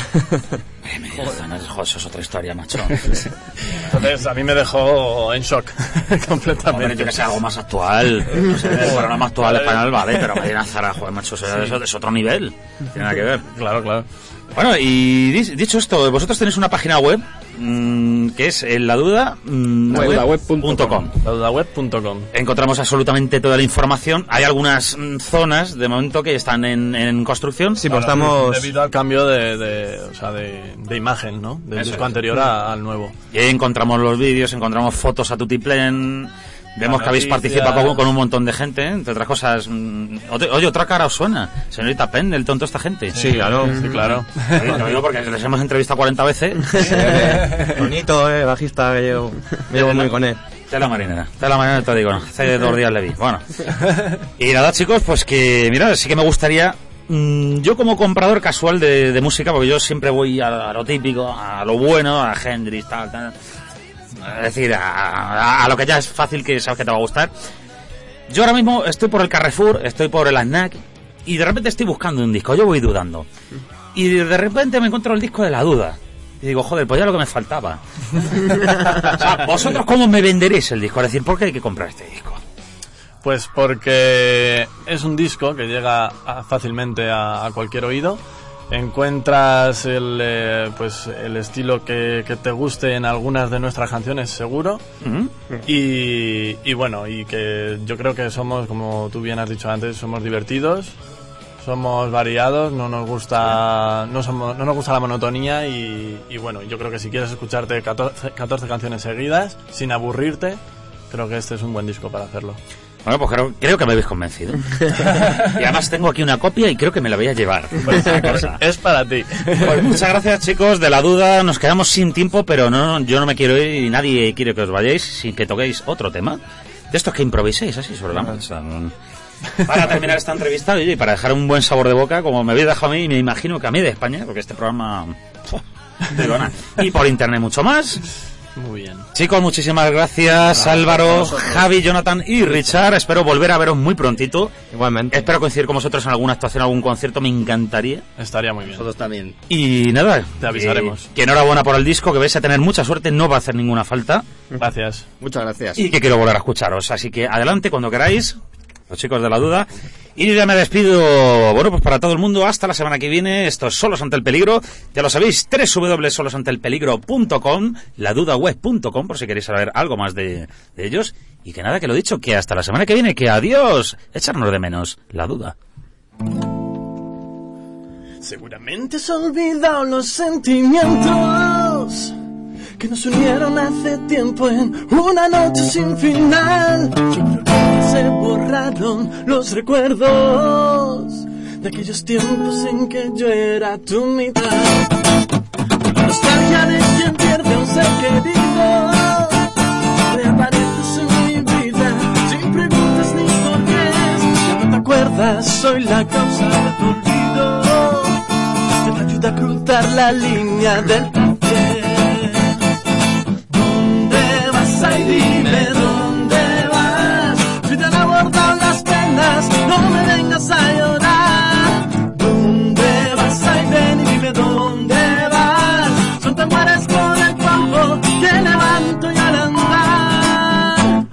Eh, Medina Zara, joder, eso es otra historia, macho. Entonces a mí me dejó en shock completamente. Hombre, yo que sea algo más actual, no sé, el programa actual español, vale, pero Medina Zara, joder, macho, eso sí. es otro nivel, tiene nada que ver. Claro, claro. Bueno, y dicho esto, vosotros tenéis una página web mmm, que es la duda web punto com. la duda web punto com. Encontramos absolutamente toda la información. Hay algunas mm, zonas de momento que están en, en construcción. Sí, pues estamos... Debido al cambio de, de, o sea, de, de imagen, ¿no? Del Eso disco es. anterior a, al nuevo. Y ahí encontramos los vídeos, encontramos fotos a tutiplén. Vemos que habéis participado con, con un montón de gente, ¿eh? Entre otras cosas. Mmm, oye, otra cara os suena. Señorita Penn, el tonto esta gente. Sí, claro. Sí, claro. Oye, lo digo porque les hemos entrevistado cuarenta veces. Bonito, eh, bajista, que yo me llevo muy con él. Tela marinera, tela marinera te digo, hace dos días le vi. Bueno. Y nada, chicos, pues que, mira, sí que me gustaría... Mmm, yo como comprador casual de, de música, porque yo siempre voy a, a lo típico, a lo bueno, a Hendrix, tal, tal... Es decir, a, a, a lo que ya es fácil que sabes que te va a gustar. Yo ahora mismo estoy por el Carrefour, estoy por el ANAC y de repente estoy buscando un disco, yo voy dudando. Y de repente me encuentro el disco de La Duda. Y digo, joder, pues ya lo que me faltaba. O sea, ¿vosotros cómo me venderéis el disco? Es decir, ¿por qué hay que comprar este disco? Pues porque es un disco que llega a, fácilmente a, a cualquier oído. Encuentras el eh, pues el estilo que, que te guste en algunas de nuestras canciones seguro. Uh-huh. y, y bueno, y que yo creo que somos, como tú bien has dicho antes, somos divertidos, somos variados, no nos gusta no somos no nos gusta la monotonía y, y bueno, yo creo que si quieres escucharte catorce, catorce canciones seguidas sin aburrirte, creo que este es un buen disco para hacerlo. Bueno, pues creo, creo que me habéis convencido. Y además tengo aquí una copia y creo que me la voy a llevar. Pues, es para ti. Pues muchas gracias, chicos, de La Duda. Nos quedamos sin tiempo, pero no, yo no me quiero ir y nadie quiere que os vayáis sin que toquéis otro tema. De estos que improviséis así sobre la marcha. Para terminar esta entrevista y para dejar un buen sabor de boca, como me habéis dejado a mí y me imagino que a mí de España, porque este programa... Perdona. Y por internet mucho más. Muy bien. Chicos, muchísimas gracias, claro, Álvaro, Javi, Jonathan y Richard. Espero volver a veros muy prontito. Igualmente. Espero coincidir con vosotros en alguna actuación, algún concierto, me encantaría. Estaría muy bien. Nosotros también. Y nada, te avisaremos. Eh, que enhorabuena por el disco, que vais a tener mucha suerte, no va a hacer ninguna falta. Gracias. Muchas gracias. Y que quiero volver a escucharos, así que adelante cuando queráis, los chicos de La Duda. Y yo ya me despido, bueno, pues para todo el mundo, hasta la semana que viene. Esto es Solos ante el Peligro, ya lo sabéis, doble u doble u doble u punto solos ante el peligro punto com, la duda web punto com, por si queréis saber algo más de, de ellos. Y que nada, que lo dicho, que hasta la semana que viene, que adiós, echarnos de menos, La Duda. Seguramente has olvidado los sentimientos que nos unieron hace tiempo en una noche sin final. Yo creo que se borraron los recuerdos de aquellos tiempos en que yo era tu mitad. La nostalgia de quien pierde un ser querido reapareces en mi vida sin preguntas ni porqués. Ya no te acuerdas, soy la causa de tu olvido, que te ayuda a cruzar la línea del placer. ¿Dónde vas? Ay, dime dónde vas. Si te han abordado las penas, no me vengas a llorar. ¿Dónde vas? Ay, ven y dime dónde vas. Son te mueres por el polvo que levanto y al andar.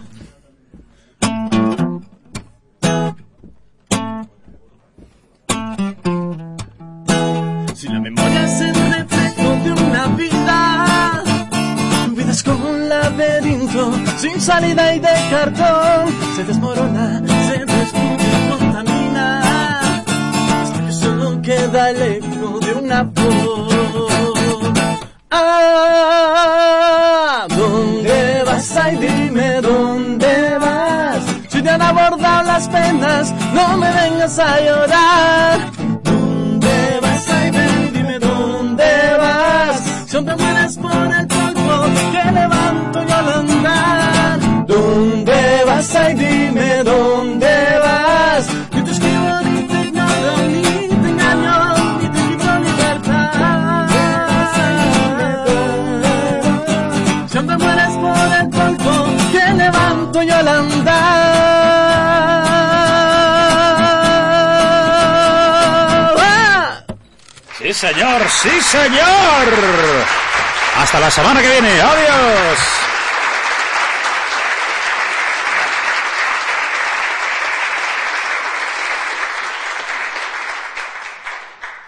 Si la memoria es el reflejo de una vida, tu vida es como un laberinto sin salida y de cartón. Se desmorona, se destruye y contamina, hasta que solo queda el eco de una voz. Ah, ¿dónde vas? Ay, dime dónde vas. Si te han abordado las penas, no me vengas a llorar. ¿Dónde vas? Ay, ven, dime dónde vas. Si te mueres por el polvo que levanto yo al andar. ¿Dónde vas? Ay, dime dónde vas. Ni te escribo, ni te ignoro, ni te engaño, ni te quito libertad. Si te mueres por el polvo que levanto yo al andar. Sí, señor, sí, señor. Hasta la semana que viene. Adiós.